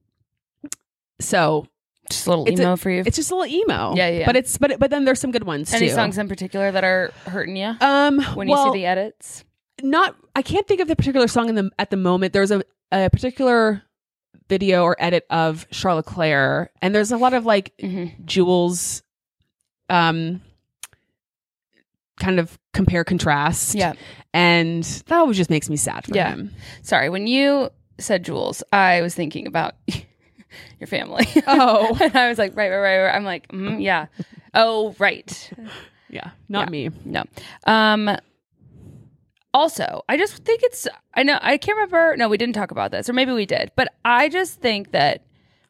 so Just a little It's emo a- for you. it's just a little emo. Yeah, yeah. But it's but but then there's some good ones Any too. songs in particular that are hurting you Um, when you well, see the edits? not I can't think of the particular song in the at the moment. There's a, a particular video or edit of Charlotte Claire, and there's a lot of like Mm-hmm. Jules um kind of compare contrast. Yeah. And that always just makes me sad for Yeah. him. Sorry, when you said Jules, I was thinking about your family. Oh. And I was like, right, right, right, right. I'm like, mm, yeah. Oh, right. Yeah. Not Yeah. me. No. Um. Also, I just think it's. I know I can't remember. No, we didn't talk about this, or maybe we did. But I just think that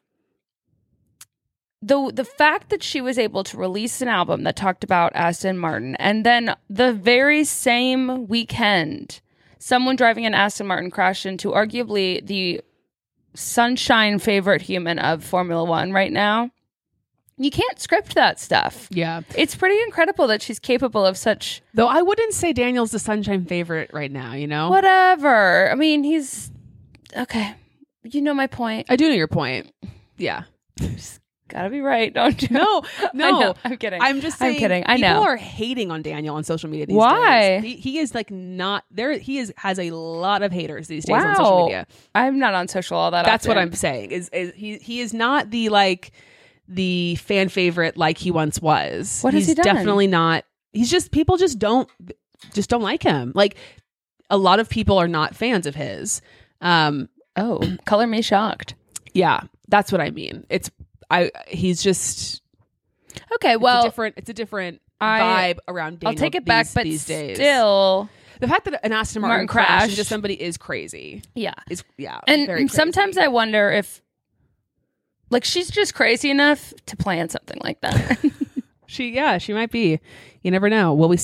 the the fact that she was able to release an album that talked about Aston Martin, and then the very same weekend, someone driving an Aston Martin crashed into arguably the sunshine favorite human of Formula One right now. You can't script that stuff. Yeah. It's pretty incredible that she's capable of such Though I wouldn't say Daniel's the sunshine favorite right now, you know? whatever. I mean, he's okay. You know my point. I do know your point. Yeah. Gotta be right, don't you? No, no. I know. I'm kidding. I'm just saying. I'm kidding. I people know. are hating on Daniel on social media these Why? days. He, he is like not there. He is has a lot of haters these days on social Wow. media. I'm not on social all that That's what often. I'm saying. Is, is he? He is not the like the fan favorite like he once was. What has he's he done? definitely not. He's just people just don't just don't like him. Like a lot of people are not fans of his. Um, Oh, color me shocked. yeah, that's what I mean. It's I. He's just. Okay, It's well, a different. It's a different I- vibe around Daniel. I'll take it these, back, but these days, still, the fact that an Aston Martin Martin, crashed crashed. into somebody is crazy. yeah. Is yeah, And very crazy. sometimes I wonder if, like, she's just crazy enough to plan something like that. she yeah she might be. You never know. Will we see her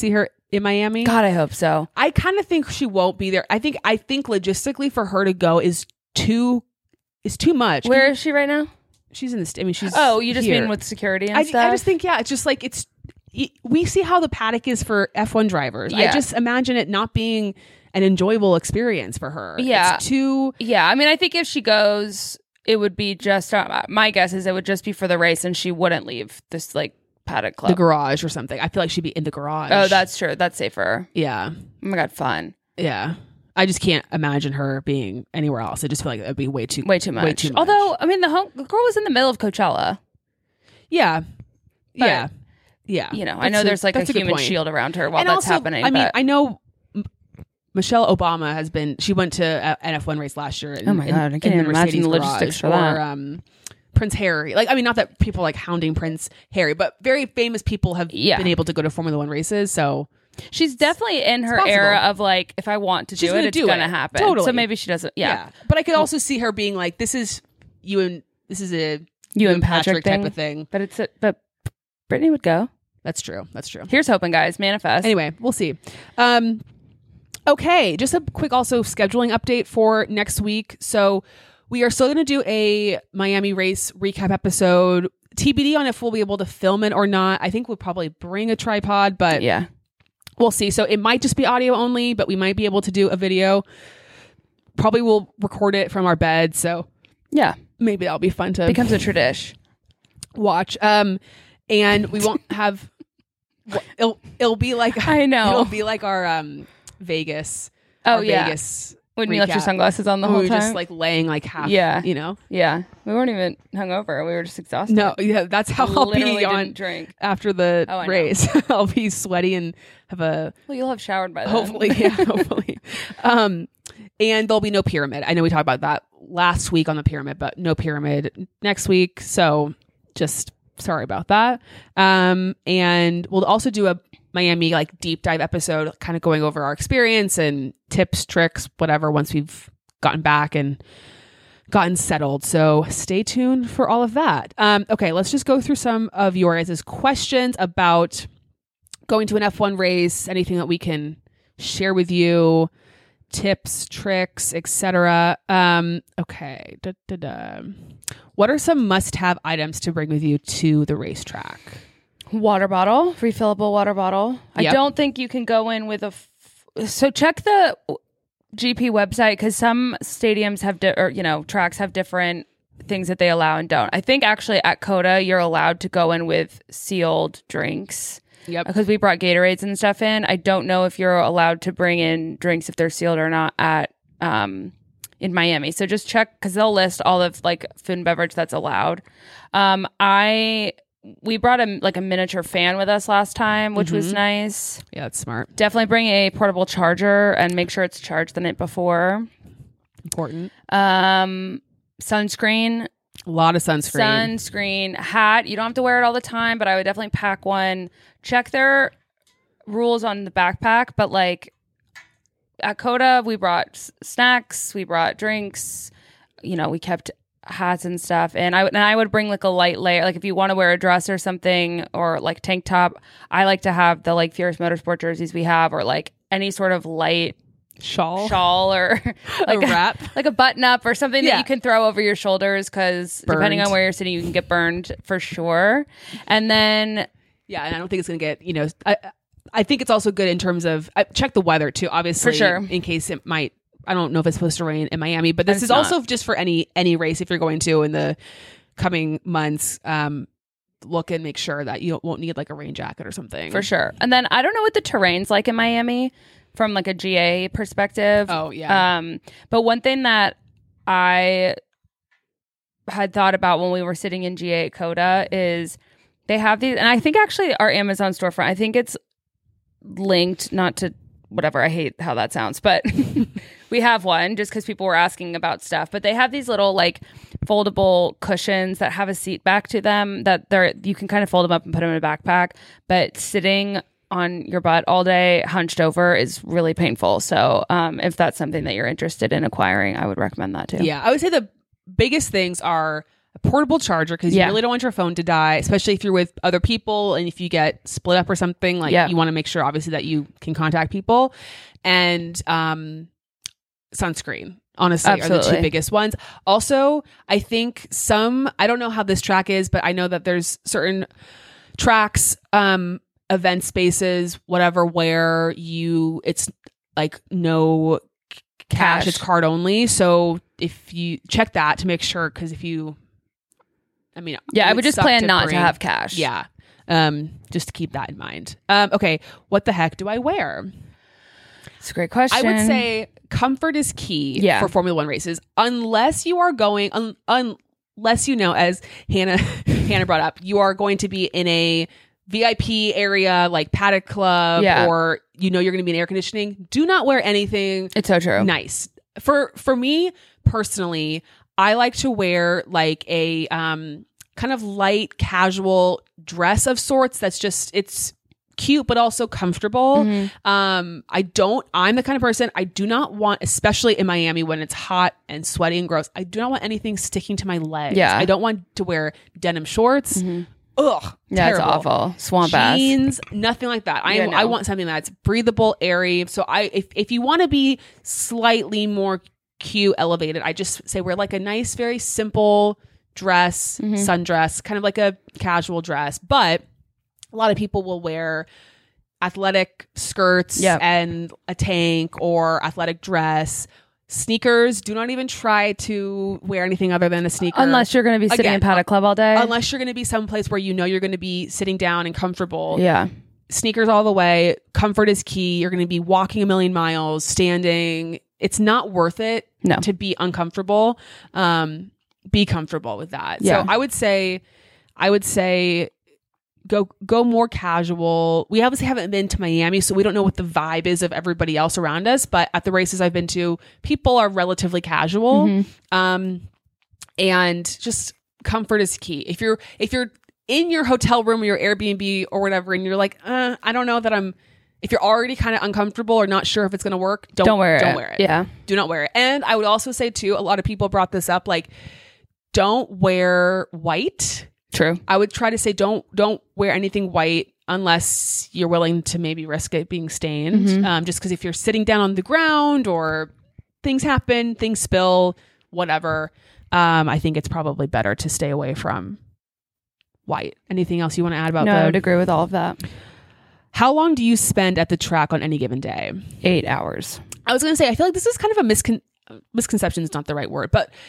in Miami. God, I hope so. I kind of think she won't be there. I think I think logistically for her to go is too is too much. Where Can is she right now? you- she's in this? I mean, she's. Oh, you just here. mean with security and I, stuff? I just think yeah, it's just like it's. y- We see how the paddock is for F one drivers. I Yeah. just imagine it not being an enjoyable experience for her. Yeah. it's too. Yeah, I mean, I think if she goes, it would be just, uh, my guess is it would just be for the race and she wouldn't leave this like paddock club. The garage or something. I feel like she'd be in the garage. Oh, that's true. That's safer. yeah, Oh my God, fun. yeah. I just can't imagine her being anywhere else. I just feel like it'd be way too, Way too much. Way too much. Although, I mean, the, home, the girl was in the middle of Coachella. yeah, But, yeah, yeah. You know, I That's know there's like a, that's good human point. shield around her while And that's also, happening. I mean, but- I know M- Michelle Obama has been. She went to a- an F one race last year. In, Oh my in- God, I in can't the even imagine Mercedes the logistics garage. for that. Or um, Prince Harry. Like, I mean, not that people like hounding Prince Harry, but very famous people have Yeah. been able to go to Formula One races. So she's definitely in her possible. era of like, if I want to She's do gonna it, it's do going to it. happen. Totally. So maybe she doesn't. Yeah. But I could also see her being like, "This is you and this is a You and Patrick, type thing. of thing." But it's, a, but Brittany would go. That's true. That's true. Here's hoping, guys. Manifest. Anyway, we'll see. Um, okay, just a quick also scheduling update for next week. So we are still going to do a Miami race recap episode. T B D on if we'll be able to film it or not. I think we'll probably bring a tripod, but Yeah. we'll see. So it might just be audio only, but we might be able to do a video. Probably we'll record it from our bed. So Yeah. maybe that'll be fun to Becomes a tradition. watch. Um, and we won't have. It'll it'll be like I know. it'll be like our um Vegas. Oh, our yeah. Vegas When you left your recap. sunglasses on the We whole were time. just like laying like half. Yeah. you know. yeah. We weren't even hungover. We were just exhausted. No, yeah, that's how I'll Literally be on didn't drink. after the Oh, I know. race. I'll be sweaty and have a Well, you'll have showered by then. hopefully, yeah, hopefully. Um, and there'll be no pyramid. I know we talked about that last week on the pyramid, but no pyramid next week. So just sorry about that. Um, and we'll also do a Miami like deep dive episode, kind of going over our experience and tips, tricks, whatever, once we've gotten back and gotten settled. So stay tuned for all of that. Um, okay, let's just go through some of your guys' questions about going to an F one race, anything that we can share with you, tips, tricks, et cetera. Um, okay. Da, da, da. What are some must-have items to bring with you to the racetrack? Water bottle, refillable water bottle. I Yep. don't think you can go in with a. F- so check the G P website because some stadiums have, di- or you know, tracks have different things that they allow and don't. I think actually at COTA you're allowed to go in with sealed drinks. Yep. Because we brought Gatorades and stuff in. I don't know if you're allowed to bring in drinks if they're sealed or not at um in Miami. So just check because they'll list all of like food and beverage that's allowed. Um, I we brought a like a miniature fan with us last time, which was nice. Yeah, that's smart. Definitely bring a portable charger and make sure it's charged the night before. Important. Um, sunscreen, A lot of sunscreen. sunscreen, hat. You don't have to wear it all the time, but I would definitely pack one. Check their rules on the backpack, but like at COTA, we brought s- snacks, we brought drinks. You know, we kept hats and stuff, and I would and I would bring like a light layer. Like if you want to wear a dress or something, or like tank top, I like to have the like Fierce Motorsport jerseys we have, or like any sort of light Shawl. shawl or like A wrap. like a button up or something Yeah. that you can throw over your shoulders because depending Burned. on where you're sitting, you can get burned for sure. And then Yeah, and I don't think it's going to get, you know, I I think it's also good in terms of, uh, check the weather too, obviously. For sure. In case it might, I don't know if it's supposed to rain in Miami, but this It's is not. also just for any any race if you're going to in the coming months. Um, look and make sure that you don't, won't need like a rain jacket or something. for sure. And then I don't know what the terrain's like in Miami from like a G A perspective. Oh, yeah. Um, but one thing that I had thought about when we were sitting in G A at COTA is they have these, and I think actually our Amazon storefront, I think it's linked, not to whatever, I hate how that sounds, but we have one just because people were asking about stuff. But they have these little like foldable cushions that have a seat back to them that they're you can kind of fold them up and put them in a backpack. But sitting on your butt all day hunched over is really painful. So um, if that's something that you're interested in acquiring, I would recommend that too. Yeah, I would say the biggest things are a portable charger because Yeah. you really don't want your phone to die, especially if you're with other people and if you get split up or something. Like Yeah. you want to make sure, obviously, that you can contact people, and um, sunscreen. Honestly, are the two Absolutely. biggest ones. Also, I think some, I don't know how this track is, but I know that there's certain tracks, um, event spaces, whatever, where you, it's like no c- cash, Cash. it's card only. So if you check that to make sure, because if you, I mean, Yeah, it I would just suck plan not bring- to have cash. Yeah. Um, just to keep that in mind. Um, okay. What the heck do I wear? It's a great question. I would say comfort is key Yeah. for Formula One races, unless you are going, un, unless you know, as Hannah Hannah brought up, you are going to be in a V I P area like Paddock Club, Yeah. or you know you're going to be in air conditioning. Do not wear anything It's so true. nice. For for me personally, I like to wear like a um kind of light casual dress of sorts that's just it's cute but also comfortable. Mm-hmm. Um I don't I'm the kind of person, I do not want, especially in Miami when it's hot and sweaty and gross, I do not want anything sticking to my legs. Yeah. I don't want to wear denim shorts. Mm-hmm. Ugh. Yeah, terrible. it's awful. Swamp ass. Jeans, nothing like that. I Yeah, no. I want something that's breathable, airy. So I if if you want to be slightly more cute, elevated, I just say wear like a nice, very simple dress, Mm-hmm. sundress, kind of like a casual dress. But a lot of people will wear athletic skirts Yep. and a tank or athletic dress. Sneakers, do not even try to wear anything other than a sneaker. Unless you're going to be sitting Again, in Paddock Club all day. Unless you're going to be someplace where you know you're going to be sitting down and comfortable. yeah. Sneakers all the way. Comfort is key. You're going to be walking a million miles, standing. It's not worth it No. to be uncomfortable. Um, be comfortable with that. Yeah. So I would say, I would say, go go more casual. We obviously haven't been to Miami, so we don't know what the vibe is of everybody else around us. But at the races I've been to, people are relatively casual, Mm-hmm. um, and just comfort is key. If you're if you're in your hotel room or your Airbnb or whatever, and you're like, uh, I don't know that I'm. If you're already kind of uncomfortable or not sure if it's going to work, don't, Don't wear don't it. wear it. Yeah. Do not wear it. And I would also say too, a lot of people brought this up, like, don't wear white. True. I would try to say don't don't wear anything white unless you're willing to maybe risk it being stained. Mm-hmm. Um, just because if you're sitting down on the ground or things happen, things spill, whatever, um, I think it's probably better to stay away from white. Anything else you want to add about No, I would the? agree with all of that. How long do you spend at the track on any given day? Eight hours. I was going to say, I feel like this is kind of a miscon- misconception is not the right word, but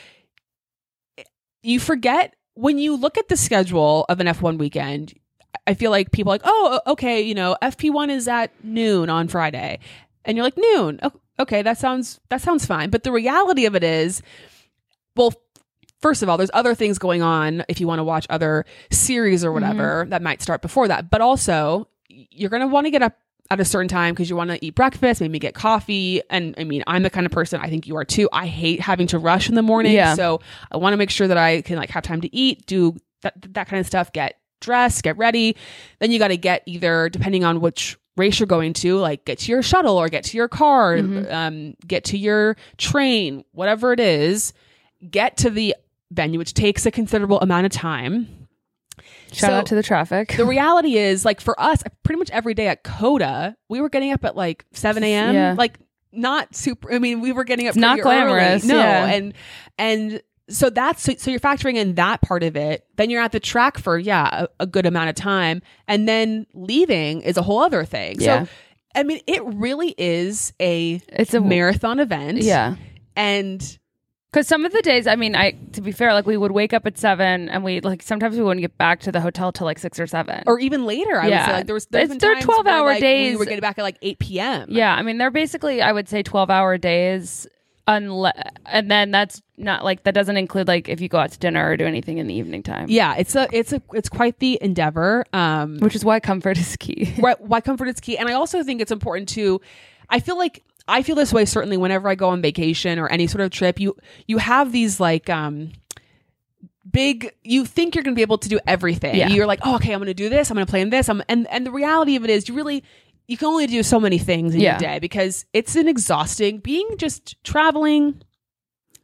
you forget when you look at the schedule of an F one weekend, I feel like people are like, oh, okay, you know, F P one is at noon on Friday. And you're like, noon. Oh, okay, that sounds, that sounds fine. But the reality of it is, well, first of all, there's other things going on if you want to watch other series or whatever that might start before that. But also, you're going to want to get up at a certain time because you want to eat breakfast, maybe get coffee. And I mean, I'm the kind of person, I think you are too. I hate having to rush in the morning. Yeah. So I want to make sure that I can like have time to eat, do that, that kind of stuff, get dressed, get ready. Then you got to get either, depending on which race you're going to, like get to your shuttle or get to your car, um, get to your train, whatever it is, get to the venue, which takes a considerable amount of time. Shout So- out to the traffic. The reality is, like for us, pretty much every day at COTA, we were getting up at like seven a.m. Yeah. Like not super. I mean, we were getting up It's not pretty early. glamorous, No, yeah. and and so that's so, so you're factoring in that part of it. Then you're at the track for yeah a, a good amount of time, and then leaving is a whole other thing. Yeah. So I mean, it really is a It's a marathon event. Yeah. and. Because some of the days, I mean, I to be fair, like we would wake up at seven, and we like sometimes we wouldn't get back to the hotel till like six or seven. Or even later, I would Yeah. say like there was there's It's- been they're times twelve-hour where, like, days. We were getting back at like eight p.m. Yeah, I mean, they're basically, I would say, twelve-hour days, unless, and then that's not like that doesn't include like if you go out to dinner or do anything in the evening time. Yeah, it's a it's a it's quite the endeavor. Um, which is why comfort is key. why, why comfort is key, and I also think it's important to. I feel like I feel this way certainly whenever I go on vacation or any sort of trip. You you have these like um big. You think you're going to be able to do everything. Yeah. You're like, oh, okay, I'm going to do this. I'm going to plan this. I'm and and the reality of it is, you really. You can only do so many things in Yeah. your day because it's an exhausting being just traveling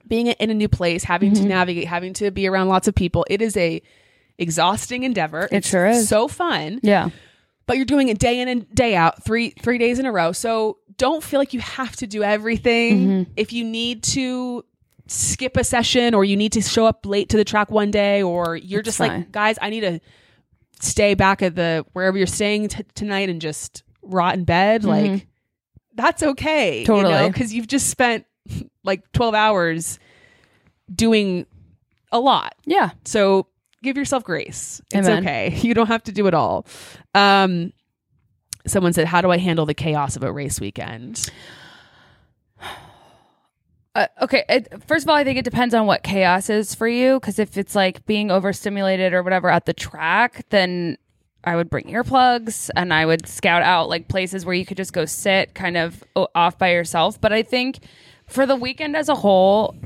being in a new place, having mm-hmm. to navigate, having to be around lots of people. It is a exhausting endeavor. It it's sure is. So fun. Yeah. But you're doing it day in and day out, three three days in a row. So don't feel like you have to do everything. Mm-hmm. If you need to skip a session or you need to show up late to the track one day, or you're It's just fine. like, guys, I need to stay back at the wherever you're staying t- tonight and just rot in bed. Mm-hmm. Like, that's okay. Totally. You know, because you've just spent like twelve hours doing a lot. Yeah. So give yourself grace. It's Amen. okay. You don't have to do it all. Um, someone said, how do I handle the chaos of a race weekend? Uh, okay. It, first of all, I think it depends on what chaos is for you. Because if it's like being overstimulated or whatever at the track, then I would bring earplugs and I would scout out like places where you could just go sit kind of o- off by yourself. But I think for the weekend as a whole,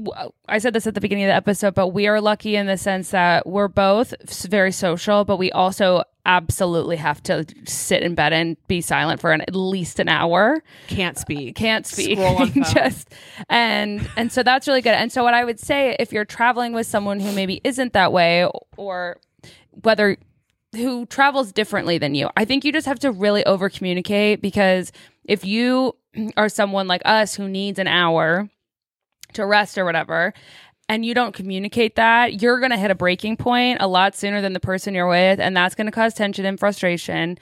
I said this at the beginning of the episode, but we are lucky in the sense that we're both very social, but we also absolutely have to sit in bed and be silent for an, at least an hour. Can't speak. Can't speak. Scroll on phone. Just and and so that's really good. And so what I would say, if you're traveling with someone who maybe isn't that way, or whether who travels differently than you, I think you just have to really over communicate, because if you are someone like us who needs an hour to rest or whatever, and you don't communicate that, you're going to hit a breaking point a lot sooner than the person you're with, and that's going to cause tension and frustration.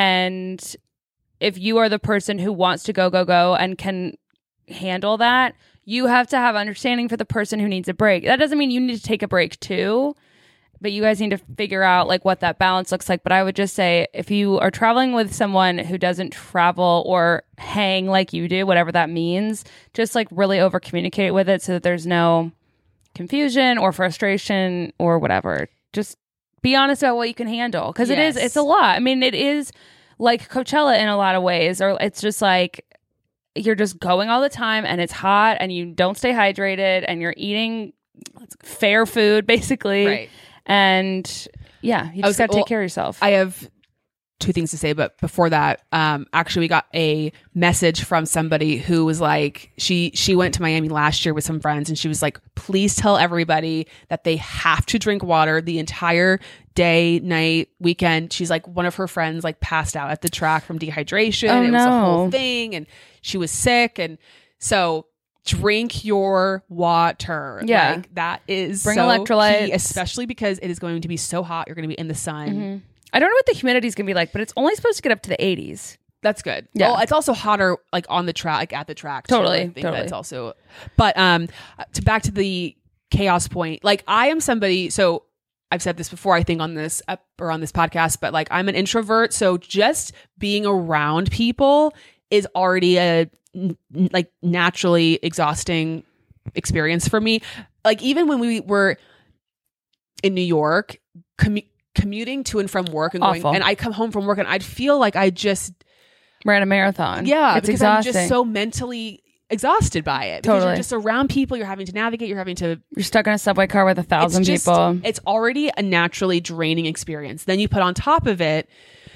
And if you are the person who wants to go, go, go and can handle that, you have to have understanding for the person who needs a break. That doesn't mean you need to take a break too, but you guys need to figure out like what that balance looks like. But I would just say, if you are traveling with someone who doesn't travel or hang like you do, whatever that means, just like really over communicate with it so that there's no confusion or frustration or whatever. Just be honest about what you can handle, because Yes. it is, it's a lot. I mean, it is like Coachella in a lot of ways, or it's just like you're just going all the time and it's hot and you don't stay hydrated and you're eating fair food basically. Right. And yeah, you I just was- got to well, take care of yourself. I have two things to say, but before that, um, actually we got a message from somebody who was like, she, she went to Miami last year with some friends, and she was like, please tell everybody that they have to drink water the entire day, night, weekend. She's like, one of her friends like passed out at the track from dehydration. Oh, it was a whole no. thing, and she was sick. And so drink your water. Yeah. Like, that is Bring so electrolytes. key, especially because it is going to be so hot. You're going to be in the sun. Mm-hmm. I don't know what the humidity is going to be like, but it's only supposed to get up to the eighties. That's good. Yeah. Well, it's also hotter like on the track, like at the track. too. Totally, I think totally. that's also, but um, to back to the chaos point, like I am somebody, so I've said this before, I think on this ep- or on this podcast, but like I'm an introvert. So just being around people is already a n- like naturally exhausting experience for me. Like even when we were in New York, commu- commuting to and from work and going, Awful. and I come home from work and I'd feel like I just, Ran a marathon. yeah, it's because exhausting. I'm just so mentally exhausted by it. Because Totally. you're just around people, you're having to navigate, you're having to. You're stuck in a subway car with a thousand It's just, people. it's already a naturally draining experience. Then you put on top of it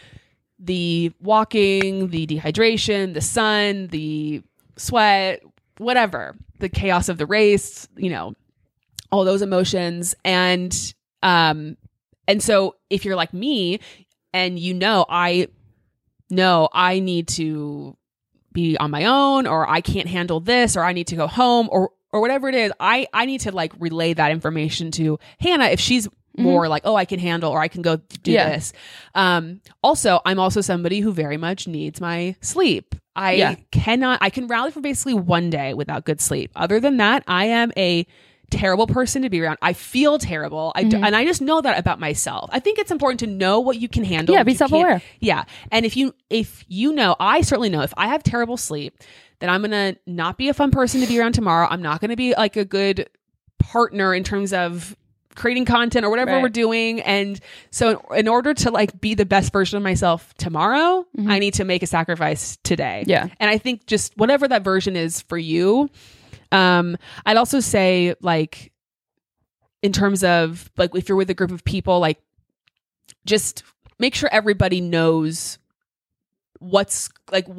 the walking, the dehydration, the sun, the sweat, whatever, the chaos of the race, you know, all those emotions. And, um, and so if you're like me and you know, I know I need to be on my own, or I can't handle this, or I need to go home, or, or whatever it is, I, I need to like relay that information to Hannah if she's more like, oh, I can handle, or I can go do Yeah. this. Um, also, I'm also somebody who very much needs my sleep. I Yeah. cannot, I can rally for basically one day without good sleep. Other than that, I am a terrible person to be around. I feel terrible. I d- Mm-hmm. and I just know that about myself. I think it's important to know what you can handle. Yeah, what be you can't- self-aware. Yeah. And if you, if you know, I certainly know if I have terrible sleep, then I'm going to not be a fun person to be around tomorrow. I'm not going to be like a good partner in terms of creating content or whatever Right. we're doing. And so in order to like be the best version of myself tomorrow, I need to make a sacrifice today. Yeah. And I think just whatever that version is for you. Um, I'd also say like, in terms of like, if you're with a group of people, like just make sure everybody knows what's like, what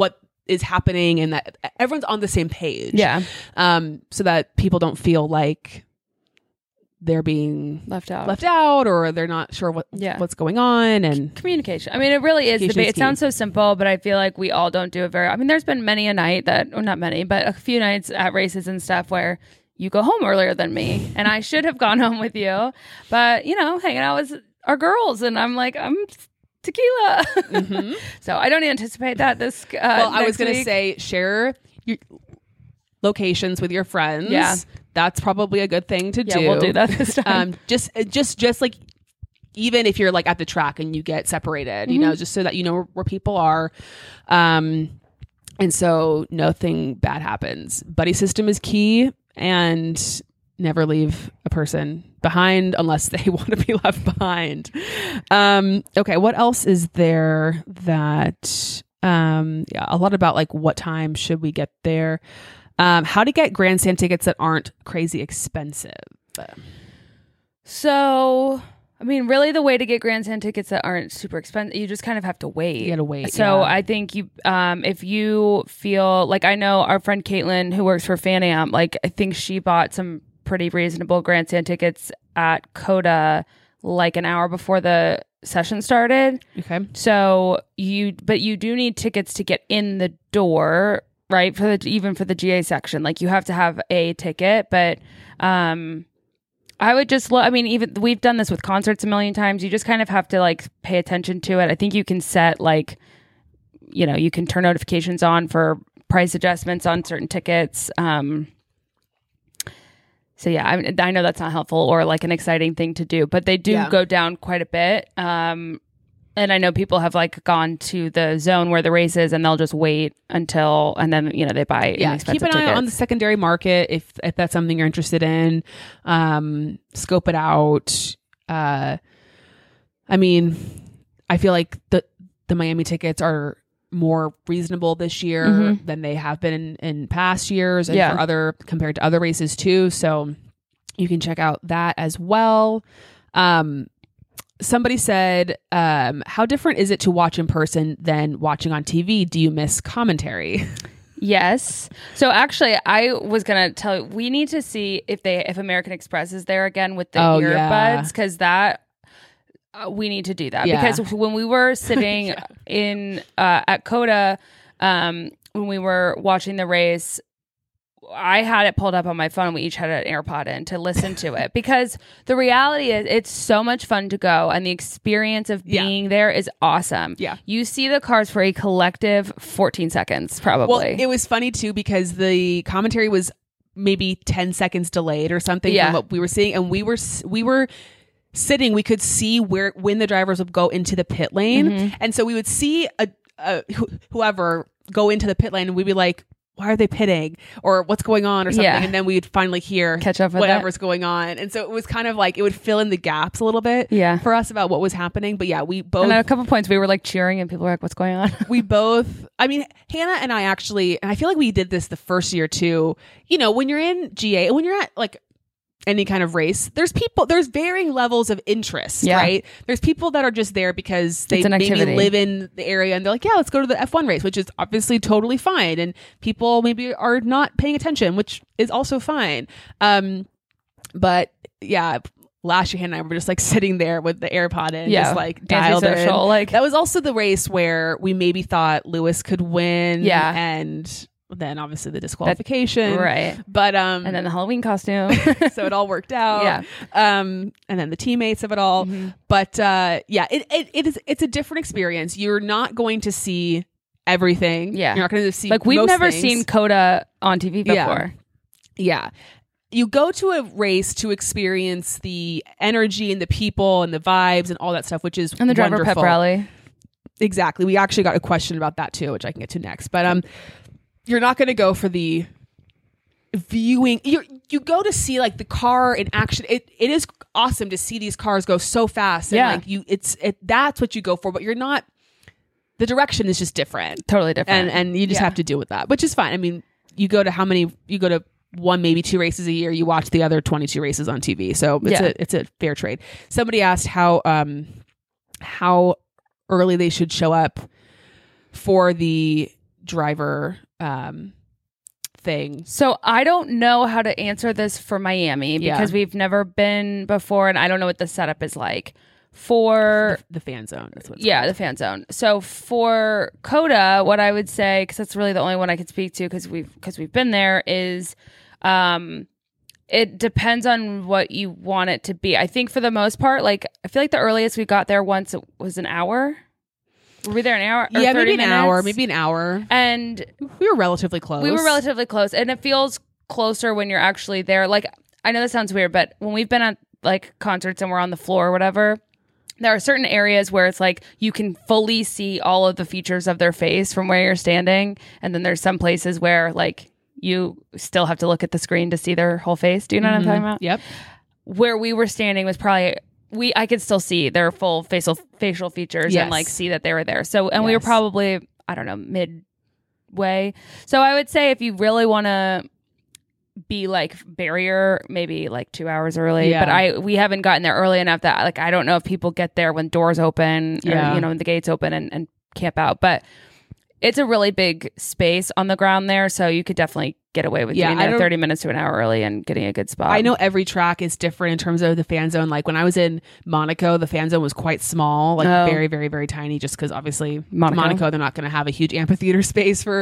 is happening and that everyone's on the same page. Yeah. Um, so that people don't feel like they're being Left out. left out or they're not sure what Yeah. what's going on. And Communication. I mean, it really is. The Communication ba- is it key. sounds so simple, but I feel like we all don't do it very. I mean, there's been many a night that, or not many, but a few nights at races and stuff where you go home earlier than me, and I should have gone home with you, but you know, hanging out with our girls, and I'm like, I'm tequila. Mhm. So I don't anticipate that this. Uh, well, I was next going to week. say share your locations with your friends. Yeah. That's probably a good thing to Yeah, do. we'll do that this time. Um, just, just, just like, even if you're like at the track and you get separated, you Mm-hmm. know, just so that you know where, where people are. Um, and so nothing bad happens. Buddy system is key, and never leave a person behind unless they want to be left behind. Um, okay. What else is there that, um, yeah, a lot about like what time should we get there? Um, how to get grandstand tickets that aren't crazy expensive. So, I mean, really, the way to get grandstand tickets that aren't super expensive, you just kind of have to wait. You gotta wait, So, yeah. I think you, um, if you feel like, I know our friend Caitlin who works for Fan Am, like I think she bought some pretty reasonable grandstand tickets at Coda like an hour before the session started. Okay. So you, but you do need tickets to get in the door, right? For the even for the G A section, like you have to have a ticket. But um, I would just, lo- I mean, even we've done this with concerts a million times. You just kind of have to like pay attention to it. I think you can set like, you know, you can turn notifications on for price adjustments on certain tickets. Um, So yeah, I, I know that's not helpful or like an exciting thing to do, but they do Yeah. go down quite a bit. Um, and I know people have like gone to the zone where the race is, and they'll just wait until, and then you know they buy Yeah, inexpensive keep an eye tickets. on the secondary market if if that's something you're interested in. Um, scope it out. Uh, I mean, I feel like the the Miami tickets are more reasonable this year Mhm. than they have been in, in past years, and Yeah. for other compared to other races too. So you can check out that as well. Um, somebody said, um, "How different is it to watch in person than watching on T V? Do you miss commentary?" Yes. So actually, I was gonna tell you, we need to see if they if American Express is there again with the Oh, earbuds, yeah. because that uh, we need to do that. Yeah. Because when we were sitting in uh, at Coda, um, when we were watching the race, I had it pulled up on my phone. We each had an AirPod in to listen to it, because the reality is it's so much fun to go, and the experience of Yeah. being there is awesome. Yeah. You see the cars for a collective fourteen seconds, probably. Well, it was funny too because the commentary was maybe ten seconds delayed or something Yeah. from what we were seeing, and we were s- we were sitting. We could see where when the drivers would go into the pit lane, Mm-hmm. and so we would see a, a wh- whoever go into the pit lane, and we'd be like, "Why are they pitting?" or "What's going on?" or something, Yeah. and then we'd finally hear Catch up with whatever's going on, and so it was kind of like it would fill in the gaps a little bit, Yeah. for us about what was happening. But yeah, we both And at a couple points, we were like cheering, and people were like, "What's going on?" we both, I mean, Hannah and I actually, and I feel like we did this the first year too. You know, when you're in G A, when you're at like any kind of race, there's people, there's varying levels of interest, Yeah. right? There's people that are just there because they It's an maybe activity. live in the area and they're like, yeah, let's go to the F one race, which is obviously totally fine. And people maybe are not paying attention, which is also fine. Um, but yeah, last year, Hannah and I were just like sitting there with the AirPod in, Yeah. just like dialed in. Antisocial, like- That was also the race where we maybe thought Lewis could win. Yeah. And then obviously the disqualification. Right. But, um, And then the Halloween costume. so it all worked out. Yeah. Um, and then the teammates of it all. Mhm. But, uh, yeah, it, it, it is, it's a different experience. You're not going to see everything. Yeah. You're not going to see Like, we've most never things. seen Coda on T V before. Yeah. Yeah. You go to a race to experience the energy and the people and the vibes and all that stuff, which is And the driver wonderful. pep rally. Exactly. We actually got a question about that too, which I can get to next. But um, you're not going to go for the viewing. You you go to see like the car in action. It it is awesome to see these cars go so fast. And Yeah. like you, it's it. That's what you go for. But you're not. The direction is just different, Totally different. and and you just Yeah. have to deal with that, which is fine. I mean, you go to how many? You go to one, maybe two races a year. You watch the other twenty-two races on T V. So it's Yeah. a it's a fair trade. Somebody asked how um how early they should show up for the driver um, thing. So I don't know how to answer this for Miami because Yeah. we've never been before, and I don't know what the setup is like for The, the fan zone. That's what it's yeah called. the fan zone. So for Coda, what I would say, because that's really the only one I can speak to because we've because we've been there, is um, it depends on what you want it to be. I think for the most part, like I feel like the earliest we got there once it was an hour. Were we there an hour? Or Yeah, thirty maybe an minutes? hour. Maybe an hour. And We were relatively close. we were relatively close, and it feels closer when you're actually there. Like, I know that sounds weird, but when we've been at like concerts and we're on the floor or whatever, there are certain areas where it's like you can fully see all of the features of their face from where you're standing, and then there's some places where like you still have to look at the screen to see their whole face. Do you know what I'm talking about? Yep. Where we were standing was probably we I could still see their full facial facial features Yes. and like see that they were there. So and we were Yes. probably I don't know midway. So I would say if you really want to be like barrier, maybe like two hours early. Yeah. But I we haven't gotten there early enough that like I don't know if people get there when doors open Yeah. or you know when the gates open and, and camp out. But it's a really big space on the ground there, so you could definitely get away with Yeah, getting I there don't- thirty minutes to an hour early and getting a good spot. I know every track is different in terms of the fan zone. Like when I was in Monaco, the fan zone was quite small, like Oh. very, very, very tiny, just because obviously Monaco. Monaco, they're not going to have a huge amphitheater space for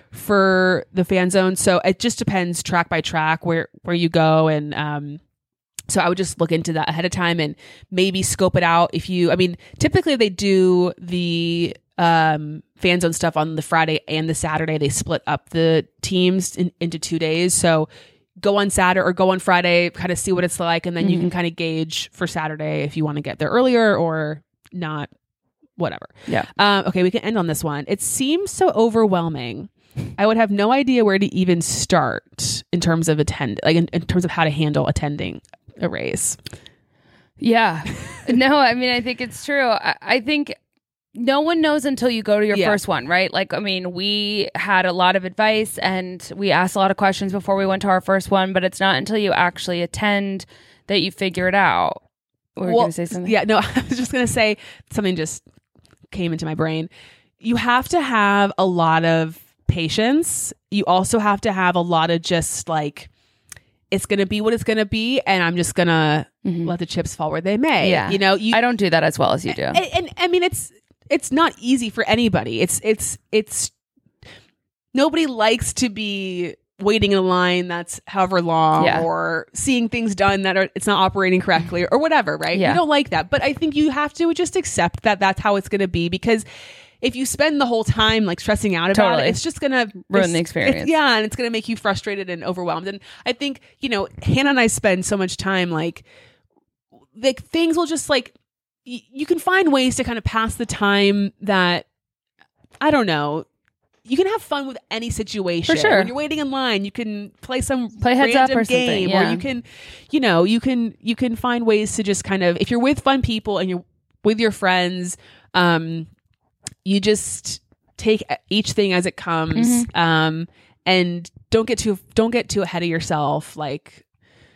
for the fan zone. So it just depends track by track where where you go, and um, so I would just look into that ahead of time and maybe scope it out. If you, I mean, typically they do the um fan zone stuff on the Friday and the Saturday. They split up the teams in, into two days. So go on Saturday or go on Friday, kind of see what it's like, and then you can kind of gauge for Saturday if you want to get there earlier or not, whatever. Yeah. Um, okay, we can end on this one. It seems so overwhelming. I would have no idea where to even start in terms of attend, like in, in terms of how to handle attending a race. Yeah. No, I mean, I think it's true. I, I think no one knows until you go to your Yeah. first one, right? Like, I mean, we had a lot of advice and we asked a lot of questions before we went to our first one, but it's not until you actually attend that you figure it out. Were you Well, going to say something? Yeah, no, I was just going to say something just came into my brain. You have to have a lot of patience. You also have to have a lot of just like, it's going to be what it's going to be, and I'm just going to let the chips fall where they may. Yeah. You know, you, I don't do that as well as you do. and, and I mean, it's it's not easy for anybody. It's it's it's nobody likes to be waiting in a line that's however long, Yeah. or seeing things done that are it's not operating correctly or whatever, right? Yeah. You don't like that, but I think you have to just accept that that's how it's going to be, because if you spend the whole time like stressing out about Totally. it, it's just gonna Ruin it's- the experience. it's- yeah, and it's gonna make you frustrated and overwhelmed. And I think, you know, Hannah and I spend so much time like like things will just like y- you can find ways to kind of pass the time that, I don't know, you can have fun with any situation. For sure. When you're waiting in line, you can play some Play Heads Up random or something, game, yeah. or you can, you know, you can you can find ways to just kind of, if you're with fun people and you're with your friends, um, you just take each thing as it comes, Mm-hmm. um, and don't get too don't get too ahead of yourself. Like,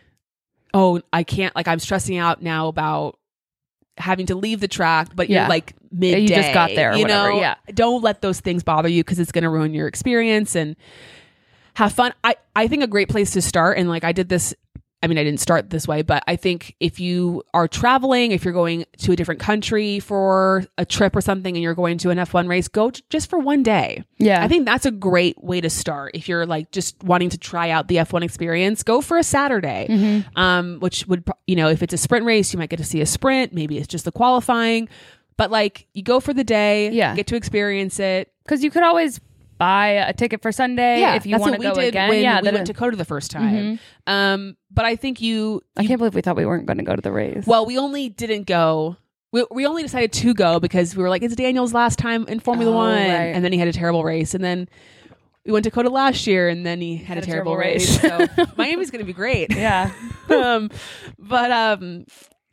oh, I can't, like, I'm stressing out now about having to leave the track, but Yeah. you're like midday. You just got there or you whatever, know? yeah. Don't let those things bother you, because it's going to ruin your experience. And have fun. I, I think a great place to start, and like I did this, I mean, I didn't start this way, but I think if you are traveling, if you're going to a different country for a trip or something and you're going to an F one race, go t- just for one day. Yeah. I think that's a great way to start. If you're like just wanting to try out the F one experience, go for a Saturday, Mm-hmm. um, which would, pro- you know, if it's a sprint race, you might get to see a sprint. Maybe it's just the qualifying, but like you go for the day, Yeah. get to experience it. Because you could always buy a ticket for Sunday if you that's want what to we go did again. when yeah, we that went is- to Coda the first time. Um, but I think you, I you can't believe we thought we weren't going to go to the race. well, we only didn't go. We, we only decided to go because we were like, it's Daniel's last time in Formula Oh, One, right. and then he had a terrible race, and then we went to Coda last year, and then he had, a, terrible, race. so Miami's going to be great. yeah. um, but um,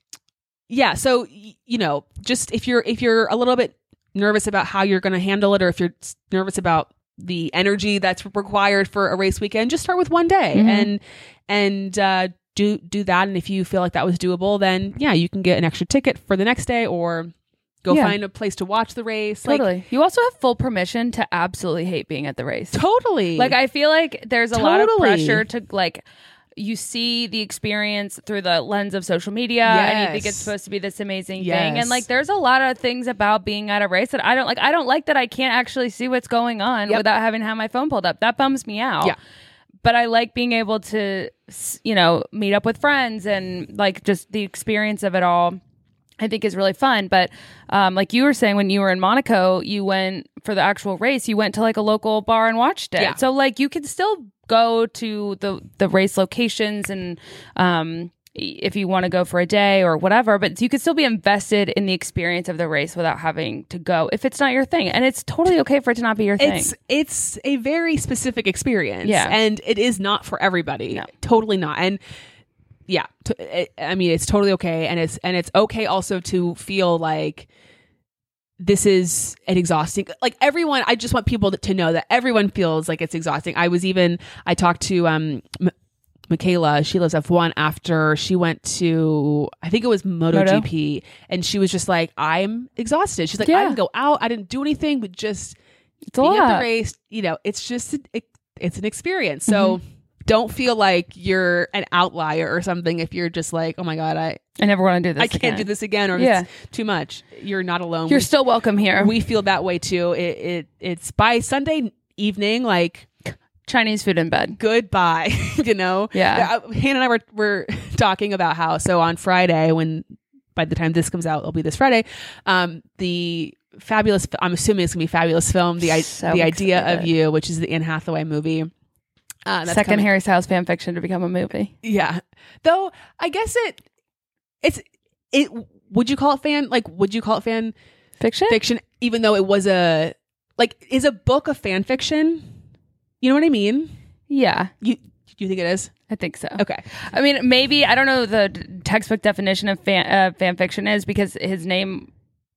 yeah. So y- you know, just if you're if you're a little bit nervous about how you're going to handle it, or if you're s- nervous about the energy that's required for a race weekend, just start with one day Mhm. and and uh, do do that. And if you feel like that was doable, then yeah, you can get an extra ticket for the next day or Go Yeah. find a place to watch the race. Totally. Like, You also have full permission to absolutely hate being at the race. totally. Like, I feel like there's a lot of Totally. pressure to, like, you see the experience through the lens of social media and you think Yes. it's supposed to be this amazing Yes. thing. And, like, there's a lot of things about being at a race that I don't like. I don't like that I can't actually see what's going on Yep. without having to have my phone pulled up. That bums me out. Yeah. But I like being able to, s- you know, meet up with friends and, like, just the experience of it all. I think is really fun. But um, like you were saying, when you were in Monaco, you went for the actual race, you went to like a local bar and watched it. Yeah. So like you could still go to the, the race locations and um, if you want to go for a day or whatever, but you could still be invested in the experience of the race without having to go if it's not your thing. And it's totally okay for it to not be your thing. it's it's a very specific experience. Yeah. And it is not for everybody. No. Totally not. And yeah, t- it, I mean, it's totally okay. And it's and it's okay also to feel like this is an exhausting, like everyone, I just want people to, to know that everyone feels like it's exhausting. I was even, I talked to um M- Michaela, she lives F one, after she went to, I think it was MotoGP, and she was just like, I'm exhausted. She's like, Yeah. I didn't go out, I didn't do anything, but just It's a being at lot. the race, you know, it's just, it, it's an experience. So don't feel like you're an outlier or something if you're just like, oh my God, I, I never want to do this I can't again. do this again, or Yeah. it's too much. You're not alone. You're we, still welcome here. we feel that way too. It, it It's by Sunday evening, like, Chinese food in bed. goodbye, you know? Yeah. Uh, Hannah and I were, were talking about how, so on Friday, when by the time this comes out, it'll be this Friday, um, the fabulous, I'm assuming it's gonna be Fabulous Film, the, I, So the Idea of excited. You, which is the Anne Hathaway movie. Uh, that's Second coming- Harry Styles fan fiction to become a movie. Yeah. Though I guess it, it's, it, would you call it fan, like, would you call it fan Fiction? fiction, even though it was a, like, is a book a fan fiction? You know what I mean? Yeah, You, do you think it is? I think so. Okay. I mean, maybe, I don't know the d- textbook definition of fan, uh, fan fiction is because his name,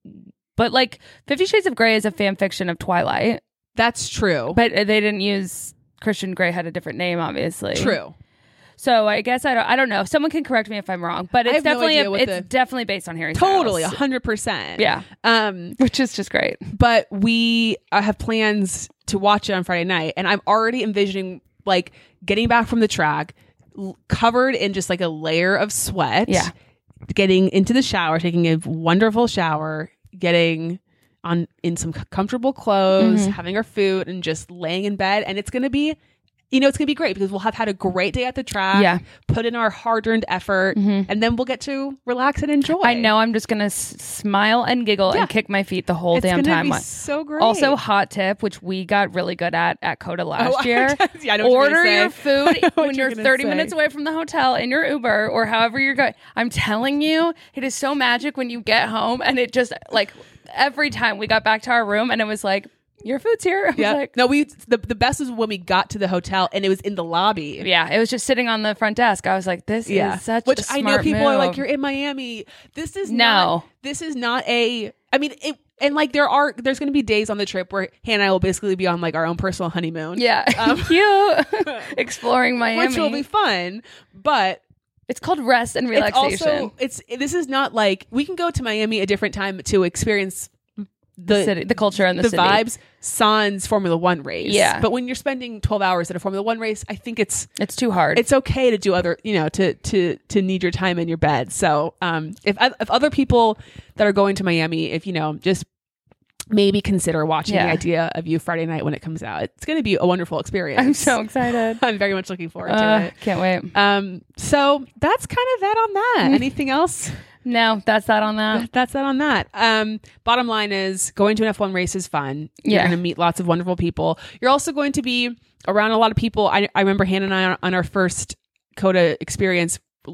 but like Fifty Shades of Grey is a fan fiction of Twilight, That's true. but they didn't use, Christian Grey had a different name, obviously. True. So I guess I don't, I don't know. Someone can correct me if I'm wrong, but I it's have no definitely, idea a, what it's the- definitely based on Harry Totally. A Styles. hundred percent. Yeah. Um, Which is just great. but we uh, have plans to watch it on Friday night, and I'm already envisioning like getting back from the track, l- covered in just like a layer of sweat. Yeah. Getting into the shower, taking a wonderful shower, getting on in some c- comfortable clothes, Mm-hmm. having our food, and just laying in bed. And it's going to be, you know, it's going to be great because we'll have had a great day at the track. Yeah. Put in our hard-earned effort, and then we'll get to relax and enjoy. I know I'm just going to s- smile and giggle Yeah. and kick my feet the whole It's damn gonna time. be so great. Also, hot tip, which we got really good at at Coda last Oh, year. yeah, I know what you're Order gonna your say. food I know what when you're you're gonna thirty say. minutes away from the hotel in your Uber or however you're going. I'm telling you, it is so magic when you get home and it just like every time we got back to our room and it was like, your food's here. I was Yeah. like, no, we the, the best was when we got to the hotel and it was in the lobby. yeah, it was just sitting on the front desk. I was like, this Yeah. is such Which a I smart know people are like, move. you're in Miami. This is No. not, this is not a, I mean, it, and like there are, there's going to be days on the trip where Hannah and I will basically be on like our own personal honeymoon. Yeah, Um, cute. Exploring Miami. Which will be fun. But It's called rest and it's relaxation. also, it's, this is not like, we can go to Miami a different time to experience the, city, the culture and the, the city. vibes, sans Formula One race. Yeah. But when you're spending twelve hours at a Formula One race, I think it's, It's too hard. it's okay to do other, you know, to to to need your time in your bed. So, um, if if other people that are going to Miami, if you know, just maybe consider watching Yeah. The Idea of You Friday night when it comes out. It's going to be a wonderful experience. I'm so excited. I'm very much looking forward to Uh, it. can't wait. Um, so that's kind of that on that. Anything else? No, that's that on that. That's that on that. Um, bottom line is going to an F one race is fun. You're Yeah. going to meet lots of wonderful people. You're also going to be around a lot of people. I, I remember Hannah and I on, on our first Coda experience,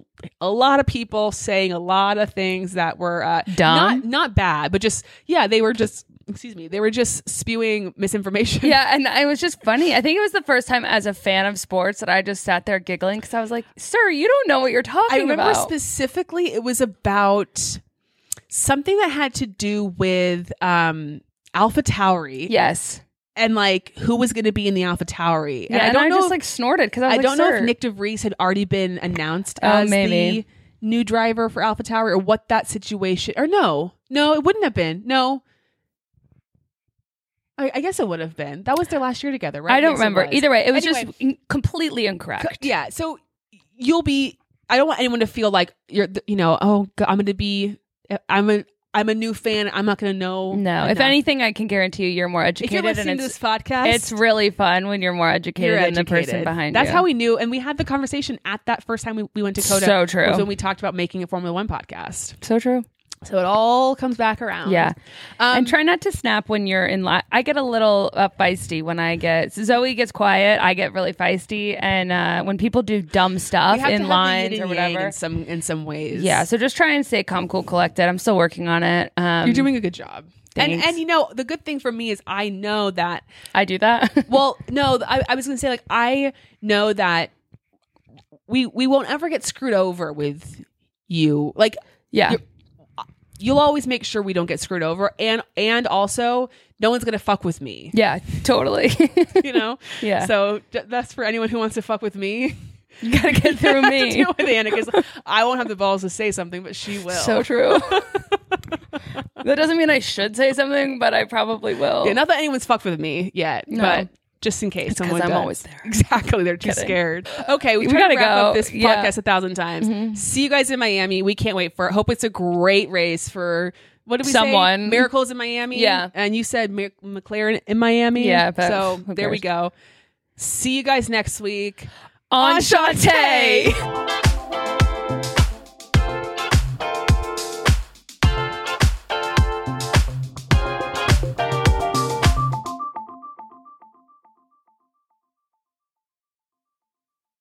a lot of people saying a lot of things that were uh, Dumb? not not bad, but just yeah, they were just excuse me, they were just spewing misinformation. Yeah, and it was just funny. I think it was the first time as a fan of sports that I just sat there giggling because I was like, "Sir, you don't know what you're talking I remember about." specifically it was about something that had to do with um, Alpha Tauri. Yes. And like who was going to be in the Alpha Tauri. Yeah, I don't know just if, like snorted because I was I like, don't know "Sir." if Nick DeVries had already been announced Oh, as maybe. the new driver for Alpha Tauri or what that situation or no. No, it wouldn't have been. No. I, I guess it would have been. That was their last year together, right? I don't Yes, it remember. was. Either way, it was Anyway. just in- completely incorrect. Yeah. So you'll be, I don't want anyone to feel like you're, the- you know, oh, God, I'm going to be, I'm a, I'm a new fan. I'm not going to know. No, if enough. anything, I can guarantee you, you're more if educated, you're listening and to it's this podcast, it's really fun when you're more educated you're than the person educated. behind That's you. how we knew. And we had the conversation at that first time we, we went to Coda. So true. Was when we talked about making a Formula One podcast. So true. So it all comes back around. Yeah. Um, And try not to snap when you're in line. I get a little uh, feisty when I get, Zoe gets quiet. I get really feisty. And uh, when people do dumb stuff we have to in have the lines yin or and yang whatever. in some, in some ways. Yeah. So just try and stay calm, cool, collected. I'm still working on it. Um, You're doing a good job. And, Thanks. and you know, the good thing for me is I know that I do that. well, no, I, I was going to say, like, I know that we we won't ever get screwed over with you. Like, yeah. you're- you'll always make sure we don't get screwed over, and and also, no one's going to fuck with me. Yeah, totally. You know. Yeah. So d- that's for anyone who wants to fuck with me. You gotta get through To me. deal with Anna, because I won't have the balls to say something, but she will. So true. That doesn't mean I should say something, but I probably will. Yeah, not that anyone's fucked with me yet, No. but just in case someone I'm does. always there. Exactly, they're too Kidding. scared. Okay, we, We tried gotta to wrap go. up this Yeah. podcast a thousand times. See you guys in Miami. We can't wait for it. Hope it's a great race for what did we Someone. say? Miracles in Miami. Yeah. and you said Mir- McLaren in Miami. Yeah, but so who there we cares? go. See you guys next week. Enchante. Enchante.